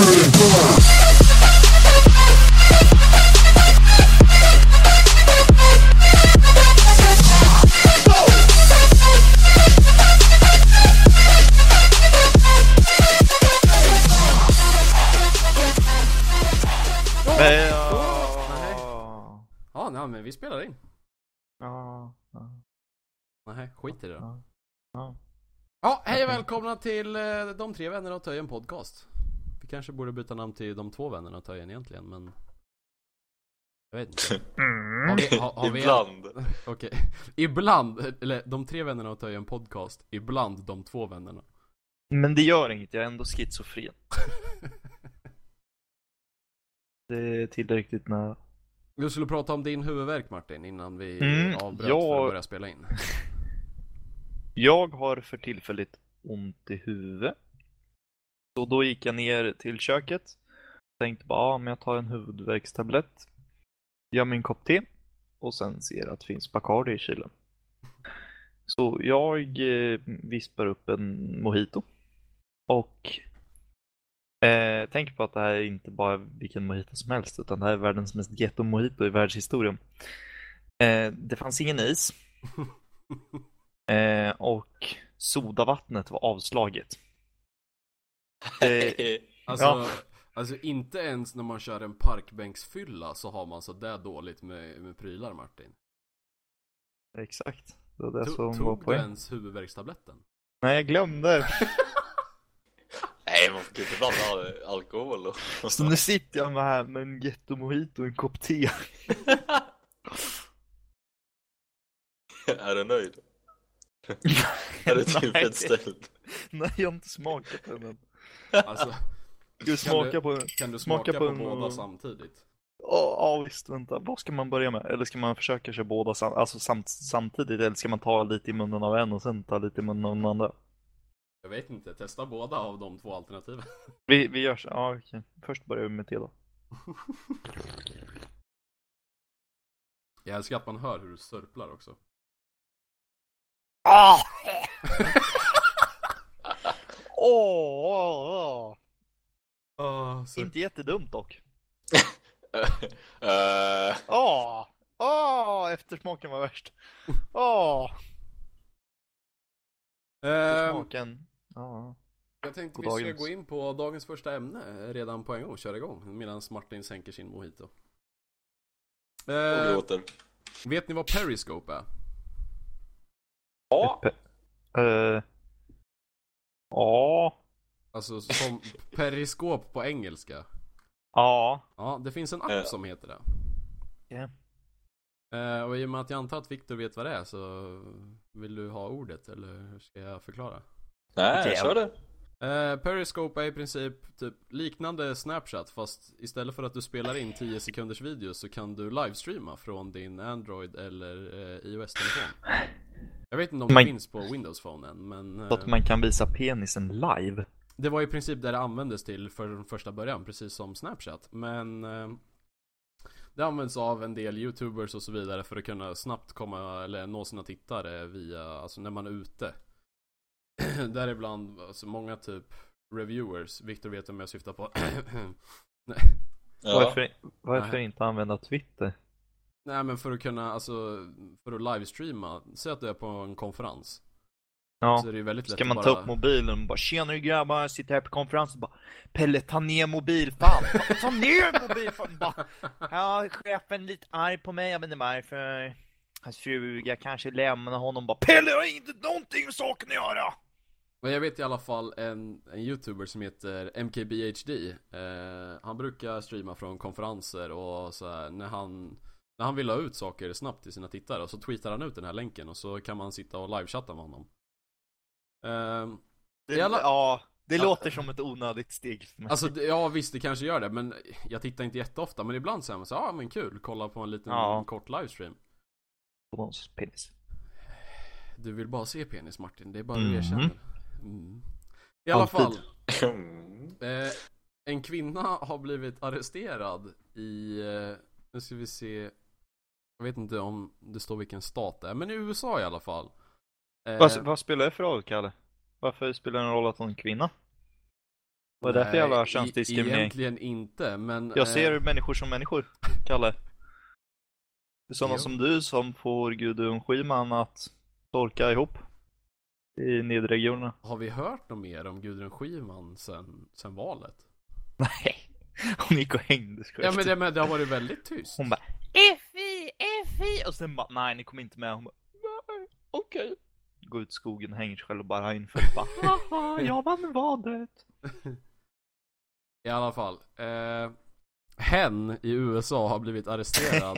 Ja, men vi spelar in. Ja. Nej, skit i det då. Ja. Ja, hej och välkomna till De tre vännerna och Töjen podcast. Vi kanske borde byta namn till De två vännerna och Töjen egentligen, men jag vet inte. Har vi ibland. Okej. Ibland, eller De tre vännerna och Töjen podcast. Ibland De två vännerna. Men det gör inget, jag är ändå schizofren. Det är tillräckligt när... Du skulle prata om din huvudvärk, Martin, innan vi avbröt för att börja spela in. Jag har för tillfället ont i huvudet. Så då gick jag ner till köket. Tänkte bara, men jag tar en huvudvärkstablett. Gör min kopp te. Och sen ser att det finns Bacardi i kylen. Så jag vispar upp en mojito. Och tänk på att det här är inte bara vilken mojito som helst, utan det här är världens mest ghetto mojito i världshistorien. Det fanns ingen is. Och sodavattnet var avslaget. Alltså inte ens när man kör en parkbänksfylla så har man så där dåligt med prylar, Martin. Exakt. Det var det som var Tog du poäng. ens huvudvärkstabletten? Nej, jag glömde. Nej, man får inte blanda alkohol och Så nu sitter jag med här med en ghetto mojito och en kopp te. Är du nöjd? Är du tillfredsställd? Nej, jag har inte smakat den än. Alltså, Kan du smaka på en... båda samtidigt? Ja, visst, vänta. Vad ska man börja med? Eller ska man försöka köra båda samtidigt? Eller ska man ta lite i munnen av en och sen ta lite i munnen av den andra? Jag vet inte, testa båda av de två alternativen. Vi gör så. Ja, okej. Först börjar vi med te då. Jag älskar att man hör hur du sörplar också. Inte jättedumt dock. Eftersmaken var värst. Eftersmaken. Jag tänkte God vi ska dagens. gå in på dagens första ämne redan på en gång, köra igång medan Martin sänker sin mojito. Och låter. Vet ni vad Periscope är? Ja. Ja. Alltså som periskop på engelska. Ja. Ja, det finns en app som heter det. Och i och med att jag antar att Victor vet vad det är, så vill du ha ordet eller hur ska jag förklara? Nej, kör det. Periscope är i princip typ liknande Snapchat, fast istället för att du spelar in 10 sekunders video så kan du livestreama från din Android eller iOS-telefon. Jag vet inte om det finns på Windows-phone än, men Så att man kan visa penisen live. det var i princip där det användes till för första början, precis som Snapchat. Men det används av en del YouTubers och så vidare för att kunna snabbt komma eller nå sina tittare via, alltså när man är ute. Däribland alltså många typ reviewers. Victor vet om jag syftar på. Nej. Ja. Varför inte använda Twitter? Nej, men för att kunna, alltså för att livestreama. Säg att du är på en konferens. Ja. Så är det ju väldigt lätt Ska man att ta bara... upp mobilen och bara, tjena grabbar, jag sitter här på konferens och bara, Pelle, ta ner mobil, fan. Ta ner mobil, fan. Bara, ja, chefen är lite arg på mig, jag vet inte varför. Hans fruga kanske lämnar honom, bara, Pelle, jag har inte någonting med saken att göra. Men jag vet i alla fall en YouTuber som heter MKBHD. Han brukar streama från konferenser och så här, när han vill ha ut saker snabbt till sina tittare, och så tweetar han ut den här länken och så kan man sitta och livechatta med honom. Det låter som ett onödigt steg. Alltså, ja visst, det kanske gör det, men jag tittar inte jätteofta. Men ibland säger man så men kul, kolla på en liten kort livestream. Penis. Du vill bara se penis, Martin, det är bara du erkänner. I alla fall en kvinna har blivit arresterad i nu ska vi se, jag vet inte om det står vilken stat det är, men i USA i alla fall. Vad spelar det för roll, Kalle? Varför spelar det en roll att hon är en kvinna? Vad är det för jävla könsdiskriminering? Egentligen inte, men... Jag ser människor som människor, Kalle. Det är sådana Jo. som du som får Gudrun Schyman att torka ihop i nedregionerna. Har vi hört något mer om Gudrun Schyman sen valet? Nej, hon gick och hängde sig. Ja, men det har varit väldigt tyst. Hon bara FI och sen bara, nej ni kommer inte med. Hon bara, nej, okej. Gå ut i skogen och hänger sig själv och bara inför bara, haha, jag vann valet. I alla fall. Hen i USA har blivit arresterad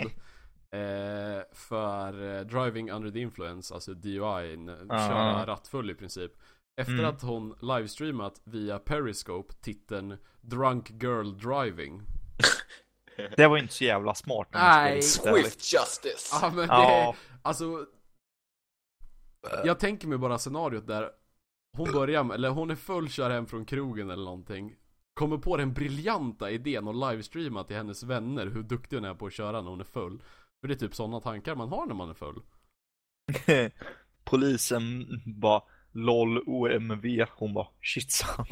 för driving under the influence, alltså DUI, köra rattfull i princip. Efter att hon livestreamat via Periscope titeln Drunk Girl Driving. Det var inte så jävla smart. Nej, Swift justice. Ja, men det, Ja. alltså jag tänker mig bara scenariot där hon börjar med, eller hon är full, kör hem från krogen eller någonting, kommer på den briljanta idén och livestreama till hennes vänner hur duktig hon är på att köra när hon är full. För det är typ sådana tankar man har när man är full. Polisen bara LOL OMV. Hon bara shitsan.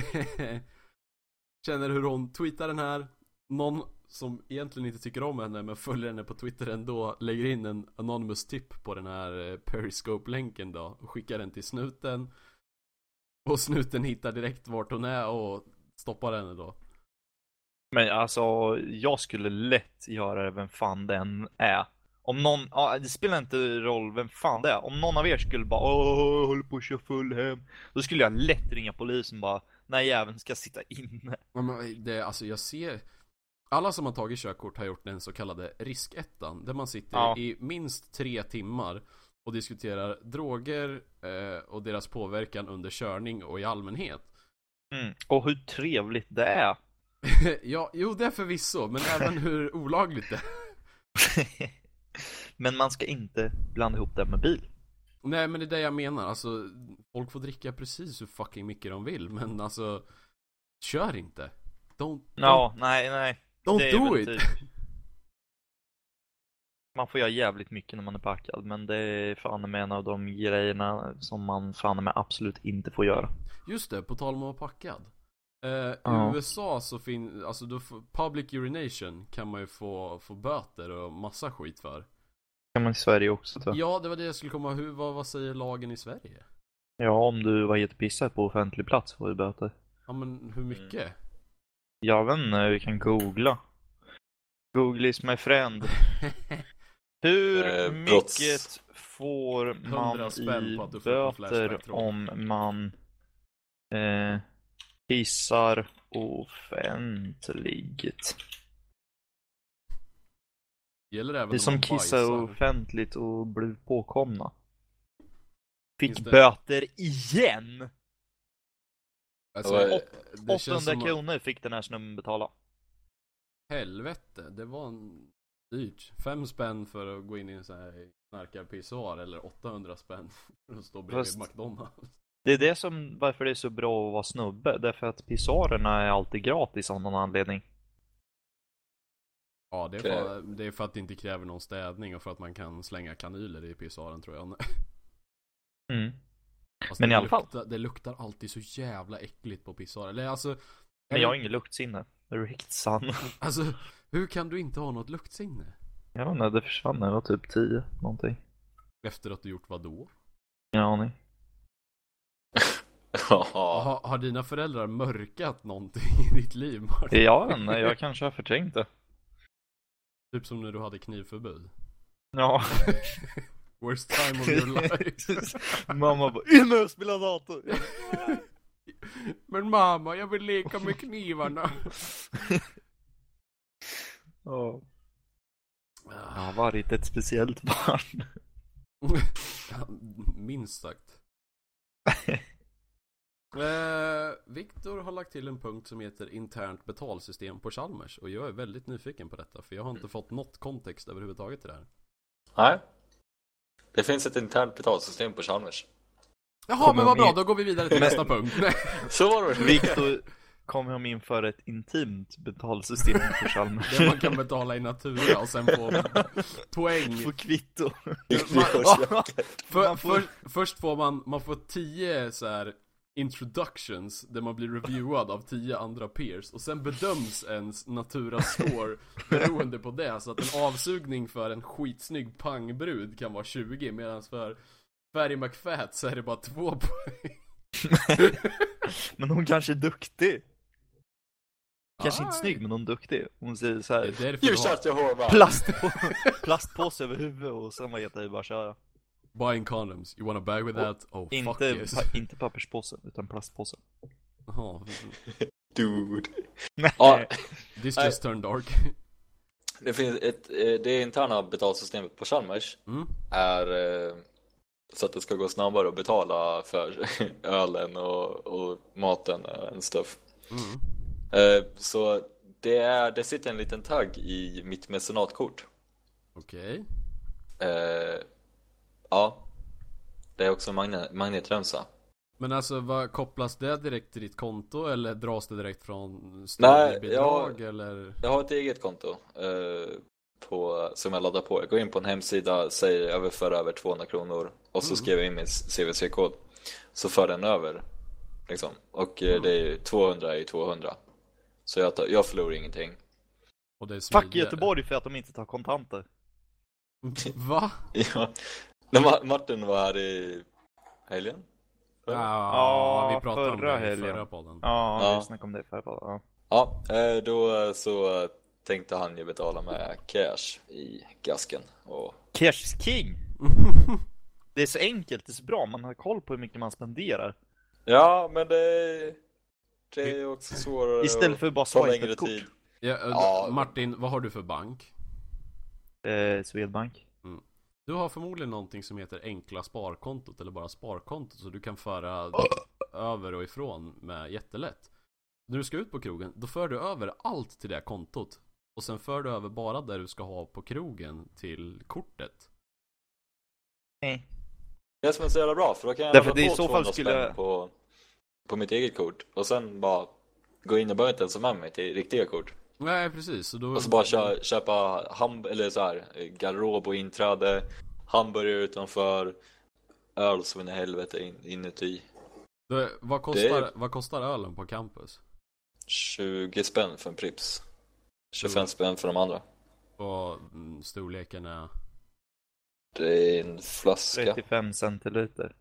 Känner hur hon tweetar den här. Någon som egentligen inte tycker om henne men följer henne på Twitter ändå lägger in en anonymous tip på den här Periscope-länken då och skickar den till snuten. Och snuten hittar direkt vart hon är och stoppar henne då. Men alltså, jag skulle lätt göra det vem fan den är. Om någon, det spelar inte roll vem fan det är. Om någon av er skulle bara, jag håller på att köra full hem. Då skulle jag lätt ringa polisen bara, nej jäveln ska sitta inne. Men det, alltså jag ser, alla som har tagit körkort har gjort den så kallade riskettan. Där man sitter i minst 3 timmar och diskuterar droger och deras påverkan under körning och i allmänhet. Och hur trevligt det är. Ja, jo det är förvisso, men även hur olagligt det är. Men man ska inte blanda ihop det med bil. Nej, men det är det jag menar. Alltså, folk får dricka precis hur fucking mycket de vill. Men alltså, kör inte. Nej. Don't Det är do väl it. typ- Man får göra jävligt mycket när man är packad. Men det är fan med en av de grejerna som man fan med absolut inte får göra. Just det, på tal om att vara packad. I USA så alltså då public urination kan man ju få böter och massa skit för. Kan man i Sverige också tror jag. Ja, det var det jag skulle komma. Vad säger lagen i Sverige? Ja, om du var jättepissad på offentlig plats får du böter. Ja, men hur mycket? Jag vet inte, vi kan googla. Google is my friend. Hur mycket får 100 man spänn i på att du får en böter flashback-tråd. om man pissar offentligt? Gäller även Det är som om man kissar bajsar. offentligt och blir påkomna. Fick Just det. böter igen! Alltså, Det det känns 800 som kronor fick den här snubben betala. helvete, det var dyrt. 5 spänn för att gå in i en sån här knarkarpissoar eller 800 spänn för att stå bredvid Fast- McDonalds. Det är det som, varför det är så bra att vara snubbe. Därför att pissoarerna är alltid gratis av någon anledning. Ja, det är för att det inte kräver någon städning och för att man kan slänga kanyler i pissoaren tror jag. Fast Men det i alla fall. Det luktar alltid så jävla äckligt på pissoar. Eller alltså, Men jag har ingen luktsinne. Det är riktigt sant. alltså, hur kan du inte ha något luktsinne? Jag vet inte, det försvann när jag var typ 10 någonting. Efter att du gjort vad då? Ja, nej. Har dina föräldrar mörkat någonting i ditt liv, Martin? Jag vet inte, jag kanske har förträngt det. Typ som när du hade knivförbud. Ja. Worst time of your life. Mamma bara, inne och spela dator. Men mamma, jag vill leka med knivarna. Ja. Jag har varit ett speciellt barn. Minst sagt. Viktor har lagt till en punkt som heter internt betalsystem på Chalmers. Och jag är väldigt nyfiken på detta. För jag har inte fått något kontext överhuvudtaget till det här. Nej. Det finns ett internt betalsystem på Chalmers. Jaha, men vad bra, då går vi vidare till nästa punkt. Så var det. Viktor kommer de införa ett intimt betalsystem på Chalmers. Där man kan betala i natura och sen få poäng. Få kvitto. Först får man får 10 så här introductions där man blir reviewad av 10 andra peers och sen bedöms ens natura score beroende på det, så att en avsugning för en skitsnygg pangbrud kan vara 20, medan för Fairy McFat så är det bara 2 poäng. Men hon kanske är duktig. Kanske Aj. inte snygg, men hon är duktig. Hon säger så här: Det är därför You du har shut your whore mouth. plastpåse över huvudet och sen vad heter det, bara köra. buying condoms, you want a bag with that? Oh fuck yes. Inte papperspåse, utan plastpåse. Jaha. Dude. Ja, This just turned dark. det finns det interna betalsystemet på Chalmers är så att det ska gå snabbare att betala för ölen och maten and stuff. Så det sitter en liten tagg i mitt mecenatkort. Okej. Ja. Det är också magnetremsa. Men alltså, vad kopplas det direkt till ditt konto eller dras det direkt från Nej, studiebidrag eller? Jag har ett eget konto som jag laddar på. Jag går in på en hemsida, säger överföra över 200 kronor och så skriver jag in min CVC-kod. Så för den över liksom. Och det är ju 200 i 200. Så jag förlorar ingenting. Och det är Fuck Göteborg för att de inte tar kontanter. Va? Ja. När Martin var här i helgen. Ja, vi pratade om förra det i helgen. förra podden. Ja, vi snackade om det i förra podden. Ja, då så tänkte han ju betala med cash i gasken. Och... Cash is king! Det är så enkelt, det är så bra. Man har koll på hur mycket man spenderar. Ja, men det är också svårare. Istället för att bara ta swipa längre ett kort. tid. Ja, Martin, vad har du för bank? Swedbank. Du har förmodligen någonting som heter enkla sparkontot eller bara sparkontot, så du kan föra över och ifrån med jättelätt. När du ska ut på krogen, då för du över allt till det kontot. Och sen för du över bara där du ska ha på krogen till kortet. Nej. Det som är så jävla bra, för då kan jag Därför ladda det i på så 200 fall skulle spänn på mitt eget kort. Och sen bara gå in och börja inte ens med mig till riktiga kort. Nej, precis. Så då... Och så bara köpa eller så här, garderob och inträde, hamburgare utanför, öl som en helvete inuti. Vad kostar ölen på campus? 20 spänn för en Prips. 25 spänn för de andra. Och storleken är Det är en flaska. 35 centiliter.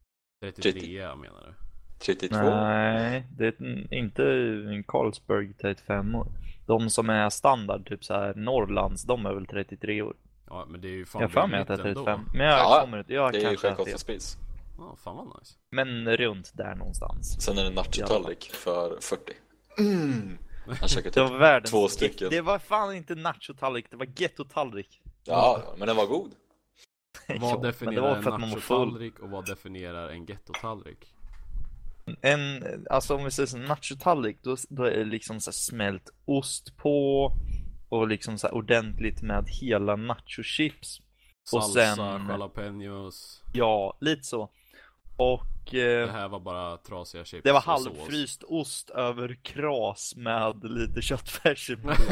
33 menar du? 32. Nej, det är inte en Carlsberg 35 år. De som är standard, typ så här Norrlands, de är väl 33 år. Ja, men det är ju fan Jag får med att det är billigt 35. ändå. Men jag det är ju kanske äter. självkostnadspris. Ja, fan vad nice. Men runt där någonstans. Sen är det nachotallrik för 40. Han käkar Det var typ världens 2 stycken. Det var fan inte nachotallrik, det var gettotallrik. Ja, men den var god. Ja, Vad men det definierar var en för att man var full. nachotallrik och vad definierar en gettotallrik? Alltså om vi säger så, nachotallrik, då är det liksom så här smält ost på och liksom så här ordentligt med hela nachochips. Och Salsa, sen, jalapenos. ja, lite så. Och Det här var bara trasiga chips. det var och halvfryst ost över kras med lite köttfärs.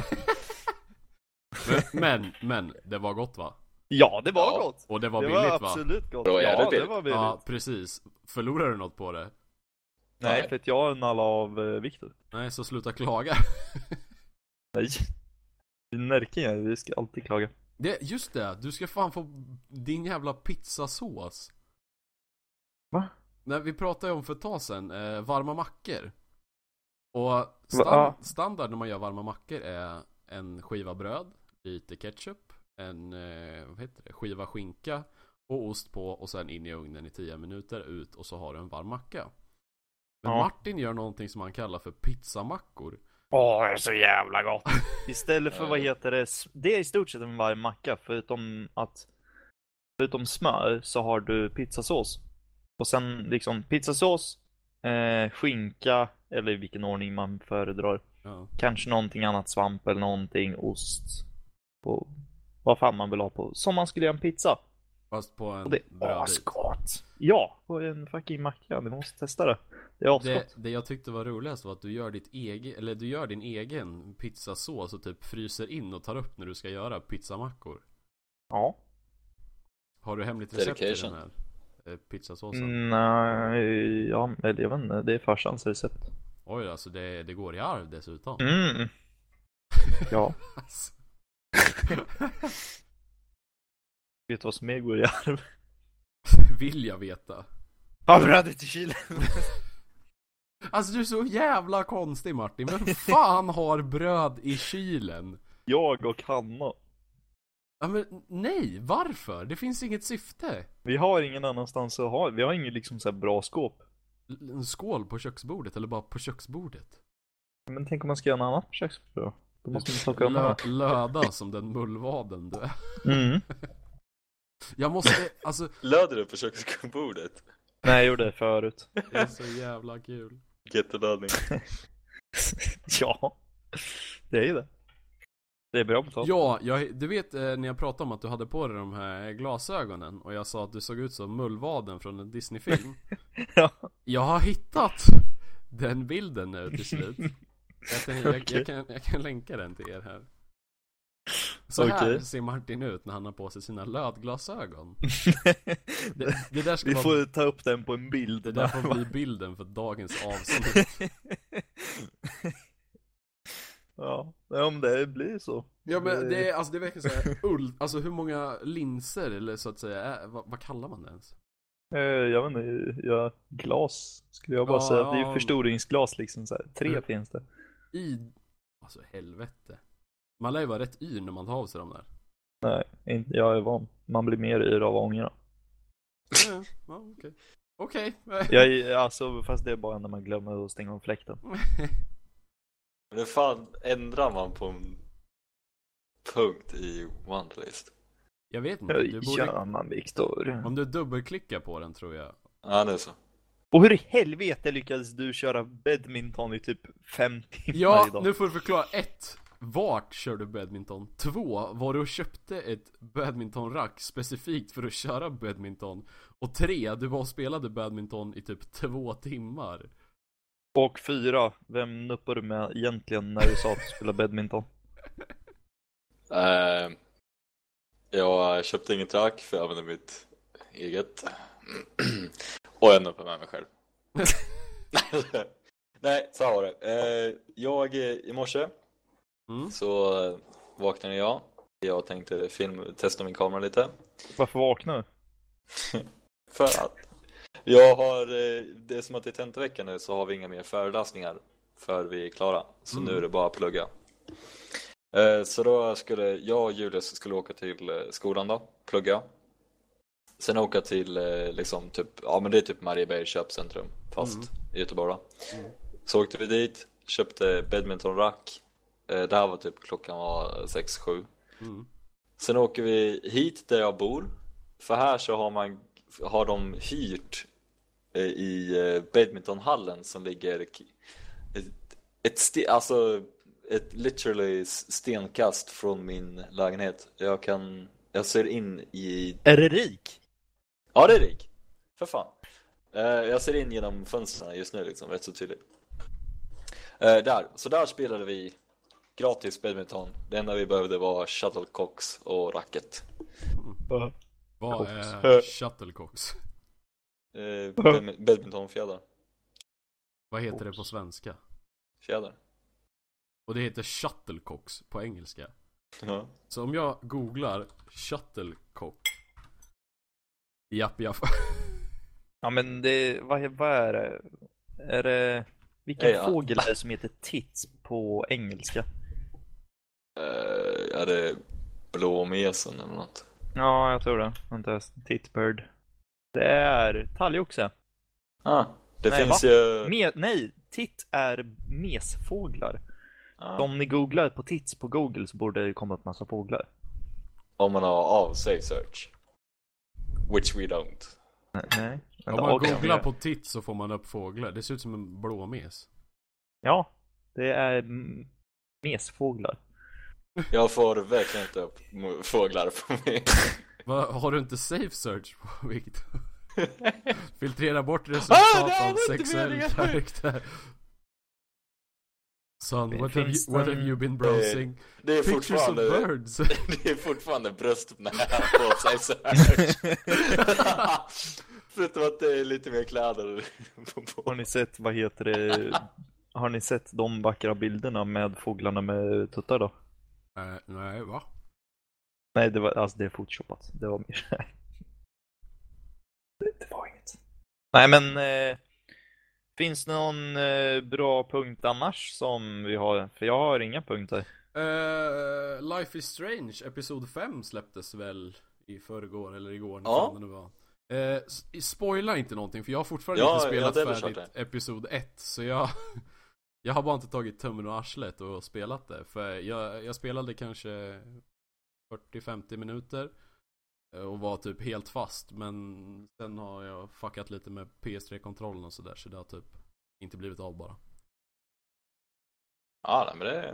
men det var gott, va? Ja, det var Ja. gott. Och det var Det billigt, var va? absolut gott. Det var Ja, jävligt det billigt. var billigt. Ja, precis. Förlorar du något på det? Nej, för att jag nallade av Viktor. Nej, så sluta klaga. Nej. Vi närkar, vi ska alltid klaga. Just det, du ska fan få din jävla pizzasås. Va? Nej, vi pratade ju om för ett tag sedan, varma mackor. Och standard när man gör varma mackor är en skiva bröd, lite ketchup, en skiva skinka och ost på, och sen in i ugnen i 10 minuter ut, och så har du en varm macka. Men Martin gör någonting som han kallar för pizzamackor. Åh, det är så jävla gott. Istället för, vad heter det? Det är i stort sett en varm macka, förutom smör så har du pizzasås. Och sen liksom pizzasås, skinka, eller i vilken ordning man föredrar. Ja. Kanske någonting annat, svamp eller någonting, ost. Och vad fan man vill ha på. Som man skulle göra en pizza. Fast på en Och det är brödbit. asgott. Ja, på en fucking macka. Du måste testa det. Det är asgott. Det jag tyckte var roligast var att du gör din egen pizzasås och typ fryser in och tar upp när du ska göra pizzamackor. Ja. Har du hemligt recept till Dedication. den här? pizzasåsen? Nej, ja, eller jag vet inte, det är farsans recept. Oj, alltså det går i arv dessutom. Ja. Alltså. Vet du vad som mer går i arv? Vill jag veta. Har brödet i kylen? Alltså du är så jävla konstig, Martin. Vem fan har bröd i kylen? Jag och Hanna. Ja, men nej, varför? Det finns inget syfte. Vi har ingen annanstans att ha. Vi har ingen liksom så här bra skåp. En skål på köksbordet eller bara på köksbordet? Men tänk om man ska göra något annat på köksbordet. Då måste man plocka undan. Löda som den mullvaden du är. Jag måste, alltså... Löder du på köksbordet? Nej, jag gjorde det förut. Det är så jävla kul. Jättelödning. Ja, det är ju det. Det är bra betalt. Ja, du vet när jag pratade om att du hade på dig de här glasögonen och jag sa att du såg ut som mullvaden från en Disney-film. Ja. Jag har hittat den bilden nu till slut. Jag kan länka den till er här. Så här ser Martin ut när han har på sig sina lödglasögon. Det där ska vi får ta upp den på en bild. Det där får bli bilden för dagens avsnitt. Ja, om det blir så. Ja, men det är verkligen så här alltså hur många linser eller så att säga vad kallar man det ens? Jag vet inte, glas skulle jag bara säga. Det är ju förstoringsglas liksom så här. 3 finns det. Alltså helvete. Man lär ju vara rätt yr när man tar av sig de där. Nej, inte jag är van. Man blir mer yr av ångra. Ja, okej. Alltså, fast det är bara när man glömmer att stänga om fläkten. Men fan ändrar man på en punkt i Wunderlist? Jag vet inte. Ja, man Viktor. Om du dubbelklickar på den tror jag. Ja, det är så. Och hur i helvete lyckades du köra badminton i typ 5 timmar idag? Ja, nu får du förklara. 1. Vart kör du badminton? 2. Var du och köpte ett badmintonrack specifikt för att köra badminton? Och 3. Du var och spelade badminton i typ 2 timmar. Och 4. Vem nuppar du med egentligen när du sa att du spelade badminton? Jag köpte inget rack för jag använde mitt eget. Och jag nuppade med mig själv. Nej, så var det. Jag i morse så vaknade jag. Jag tänkte testa min kamera lite. Varför vaknade du? För att jag har, det är som att det är tentavecka nu så har vi inga mer föreläsningar för vi är klara. Så nu är det bara att plugga. Så då skulle jag och Julius skulle åka till skolan då, plugga. Sen åka till liksom typ, ja men det är typ Marieberg köpcentrum fast i Göteborg då. Så åkte vi dit, köpte badmintonrack. Det här var typ klockan var 6-7. Sen åker vi hit där jag bor. För här så har de hyrt i badmintonhallen som ligger ett literally stenkast från min lägenhet. Jag ser in i... Är det rik? Ja, det är rik. För fan. Jag ser in genom fönstren just nu liksom, rätt så tydligt. Så där spelade vi gratis badminton. Det enda vi behövde var shuttlecocks och racket. Vad är shuttlecocks? Badmintonfjädrar. Vad heter det på svenska? Fjädrar. Och det heter shuttlecocks på engelska. Ja. Så om jag googlar shuttlecock. Japp. Ja men vad är det? Är det vilken fågel är det som heter tits på engelska? Är det blåmesen eller något? Ja, jag tror det. Vänta, titbird. Det är talgoxe. Det finns ju... Nej, titt är mesfåglar. Om ni googlar på tits på Google så borde det komma upp massa fåglar. Om man har Safe Search. Which we don't. Nej. Om man googlar på tits så får man upp fåglar. Det ser ut som en blåmes. Ja, det är mesfåglar. Jag får verkligen inte upp fåglar på mig. Har du inte Safe Search på Victor? Filtrera bort resultat av sexuell karaktär. Son, what have you been browsing? Det är Pictures of birds. Det är fortfarande bröstnära på Safe Search. Förutom att det är lite mer kläder på. Har ni sett, vad heter det? Har ni sett de vackra bilderna med fåglarna med tuttar då? Nej, va? Nej, det var, alltså det är photoshopat. Det var mer det var inget. Nej, men finns det någon bra punkt annars som vi har? För jag har inga punkter. Life is Strange, episod 5 släpptes väl i förrgår eller igår, när Ja. fan det nu var. Spoila inte någonting, för jag har fortfarande inte spelat färdigt episod 1. Så jag har bara inte tagit tummen och arslet och spelat det. För jag spelade kanske 40-50 minuter och var typ helt fast. Men sen har jag fuckat lite med PS3-kontrollen och sådär, så det har typ inte blivit av bara. Ja, nej, men det...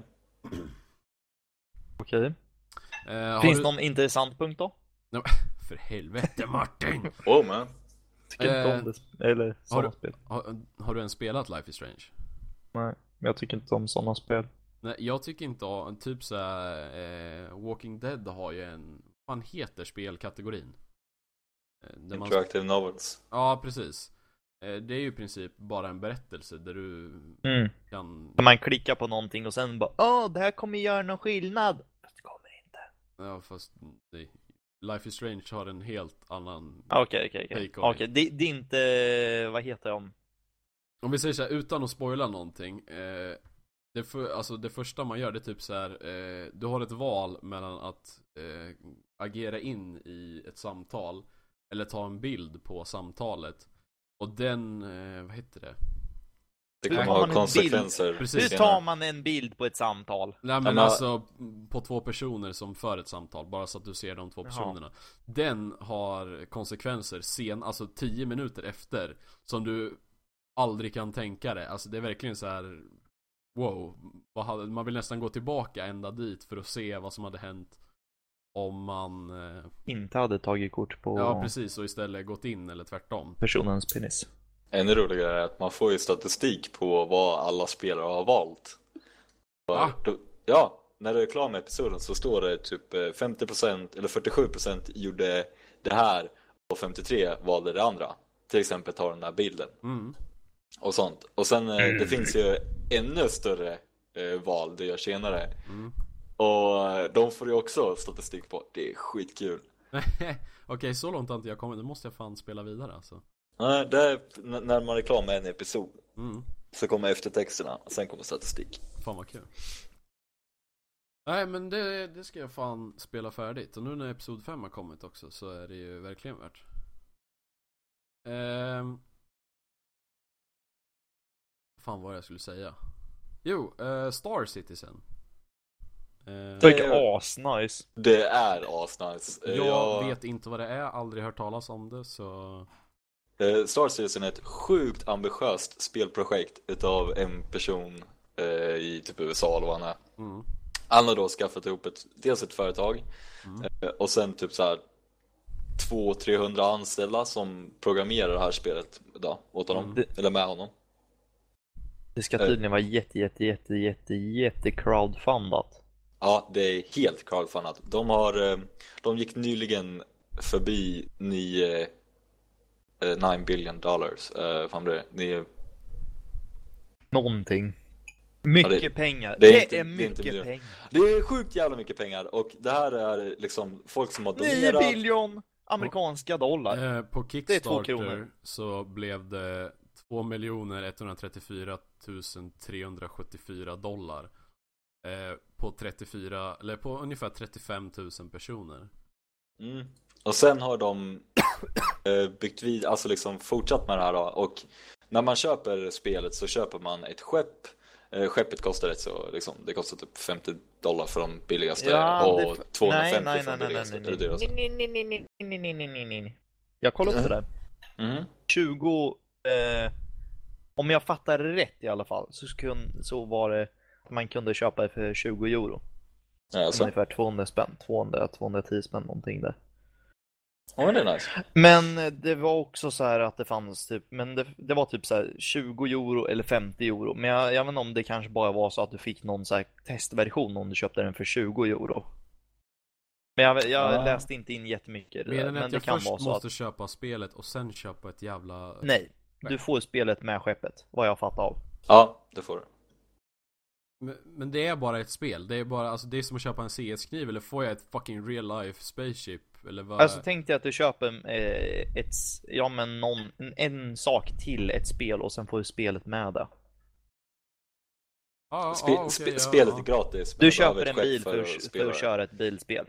Okej. Finns du... någon intressant punkt då? Nej, för helvete Martin! Man. Tycker inte om det, eller sådana spel. Har du ens spelat Life is Strange? Nej, men jag tycker inte om sådana spel. Nej, jag tycker inte om, typ såhär, Walking Dead har ju en, vad heter spelkategorin? Interactive novels. Ja, precis. Det är ju i princip bara en berättelse där du kan... Man klickar på någonting och sen bara, det här kommer göra någon skillnad. Fast det kommer inte. Ja, fast Life is Strange har en helt annan... Okej. Det är inte, vad heter de? Om vi säger så här, utan att spoila någonting, det första man gör, det är typ så här, du har ett val mellan att agera in i ett samtal eller ta en bild på samtalet. Och den, vad heter det? Det kommer ha konsekvenser. Hur tar man en bild på ett samtal? Nej, men alltså på två personer som för ett samtal, bara så att du ser de två personerna. Den har konsekvenser alltså 10 minuter efter, som du aldrig kan tänka det. Alltså det är verkligen så här, wow, man vill nästan gå tillbaka ända dit för att se vad som hade hänt om man inte hade tagit kort på... Ja, precis, och istället gått in eller tvärtom. Personens penis. Ännu roligare är att man får ju statistik på vad alla spelare har valt. Ja, när du är klar med episoden så står det typ 50% eller 47% gjorde det här och 53% valde det andra. Till exempel ta den där bilden. Och sånt. Och sen det finns ju ännu större val du gör senare. Och de får ju också statistik på. Det är skitkul. Okej, så långt har inte jag kommit. Nu måste jag fan spela vidare alltså. Nej, det är när man är klar med en episod. Så kommer eftertexterna och sen kommer statistik. Fan vad kul. Nej, men det ska jag fan spela färdigt. Och nu när episod 5 har kommit också, så är det ju verkligen värt. Fan vad jag skulle säga. Jo, Star Citizen. Det är asnice. Det är asnice. Jag vet inte vad det är, aldrig hört talas om det, så... Star Citizen är ett sjukt ambitiöst spelprojekt utav en person i typ USA eller vad han är. Han har då skaffat ihop dels ett företag och sen typ så här 200-300 anställda som programmerar det här spelet då, åt honom, eller med honom. Det ska tydligen vara jätte crowdfundat. Ja, det är helt crowdfundat. De gick nyligen förbi 9 billion dollars. Fan det är någonting. Mycket pengar. Det är mycket pengar. Det är sjukt jävla mycket pengar. Och det här är liksom folk som har donerat 9 billion amerikanska dollar. På Kickstarter så blev det 2 134 374 dollar. På ungefär 35 000 personer. Och sen har de byggt vid, alltså liksom fortsatt med det här då. Och när man köper spelet så köper man ett skepp. Skeppet kostar liksom, det kostar typ $50 för de billigaste och 250 för de billigaste. Nej. Jag kollar upp det där. 20 om jag fattar det rätt i alla fall så var det man kunde köpa det för 20 euro. Alltså. Ungefär 200 spänn, 210 spänn någonting där. Ja, det är nice. Men det var också så här att det fanns typ, men det var typ så här 20 euro eller 50 euro. Men jag vet inte om det kanske bara var så att du fick någon så här testversion om du köpte den för 20 euro. Men jag läste inte in jättemycket. Men Men att det jag kan först vara så måste att... köpa spelet och sen köpa ett jävla... Nej, du får spelet med skeppet, vad jag fattar av. Ja, det får du. Men det är bara ett spel. Det är bara, alltså det är som att köpa en CS-kniv. Eller får jag ett fucking real life spaceship? Eller vad? Alltså tänk dig att du köper en sak till ett spel och sen får du spelet med det. Spelet är gratis. Du köper en bil för att köra ett bilspel.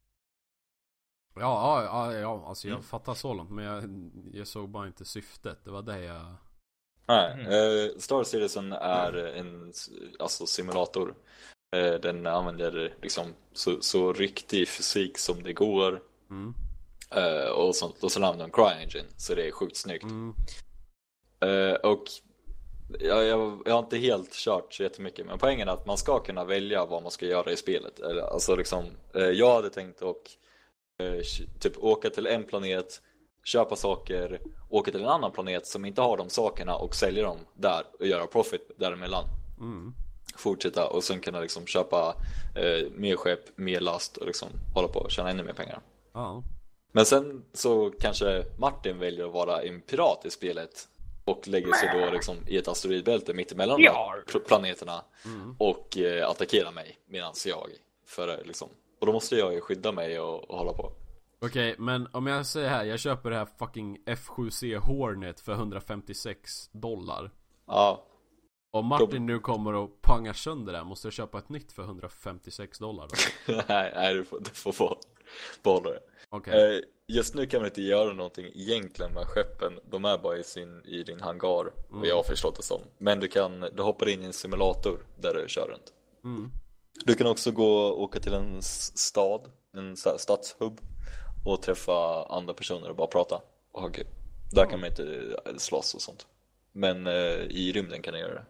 Ja, alltså jag fattar så långt. Men jag såg bara inte syftet. Det var det jag... Nej, Star Citizen är en simulator. Den använder liksom så riktig fysik som det går. Och så använder de CryEngine. Så det är sjukt snyggt. Och jag har inte helt kört så jättemycket. Men poängen är att man ska kunna välja vad man ska göra i spelet. Alltså liksom, jag hade tänkt att typ åka till en planet, köpa saker, åka till en annan planet som inte har de sakerna och sälja dem där och göra profit däremellan. Fortsätta och sen kunna liksom köpa mer skepp, mer last och liksom hålla på och tjäna ännu mer pengar. Men sen så kanske Martin väljer att vara en pirat i spelet och lägger sig då liksom i ett asteroidbälte mitt emellan planeterna och attackerar mig medan jag för liksom, och då måste jag ju skydda mig och hålla på. Okej, men om jag säger här, jag köper det här fucking F7C Hornet för $156. Ja. Och Martin nu kommer och pangar sönder det. Måste jag köpa ett nytt för $156 då? nej, du får behålla det. Okay. Just nu kan man inte göra någonting egentligen med skeppen. De är bara i din hangar. Och jag har förstått det som. Men du hoppar in i en simulator där du kör runt. Du kan också åka till en stad, en stadshub, och träffa andra personer och bara prata. Och där kan man inte slåss och sånt. Men i rymden kan du göra det.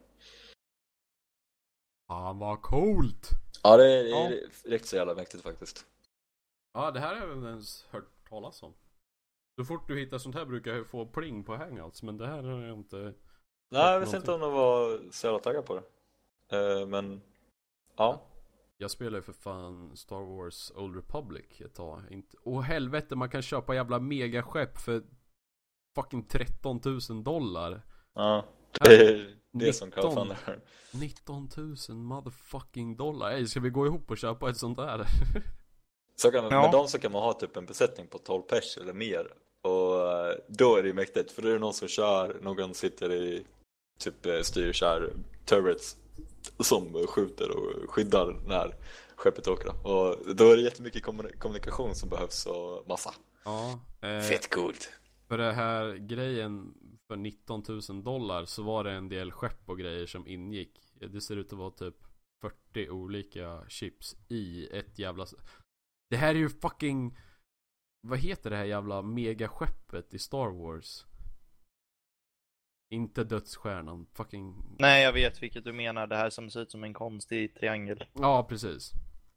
Vad coolt! Ja, det är riktigt så jävla mäktigt faktiskt. Ja, det här har jag inte ens hört talas om. Så fort du hittar sånt här brukar jag få pling på hangouts. Men det här har jag inte... Nej, jag vet inte om de var så jävla taggade på det. Men, ja. Jag spelar ju för fan Star Wars Old Republic ett tag. Åh helvete, man kan köpa jävla megaskepp för fucking $13,000. Ja, det är det som crowdfundar. 19,000 motherfucking dollar. Ej, ska vi gå ihop och köpa ett sånt där? Så kan man, med dem så kan man ha typ en besättning på 12 pers eller mer. Och då är det ju mäktigt. För då är det någon som kör, någon sitter i typ styrkär turrets som skjuter och skyddar när skeppet åker. Och då är det jättemycket kommunikation som behövs och massa. Ja, fett coolt. För det här grejen för $19,000 så var det en del skepp och grejer som ingick. Det ser ut att vara typ 40 olika chips i ett jävla... Det här är ju fucking... Vad heter det här jävla megaskeppet i Star Wars? Inte dödsstjärnan, fucking... Nej, jag vet vilket du menar. Det här som ser ut som en konstig triangel. Ja, precis.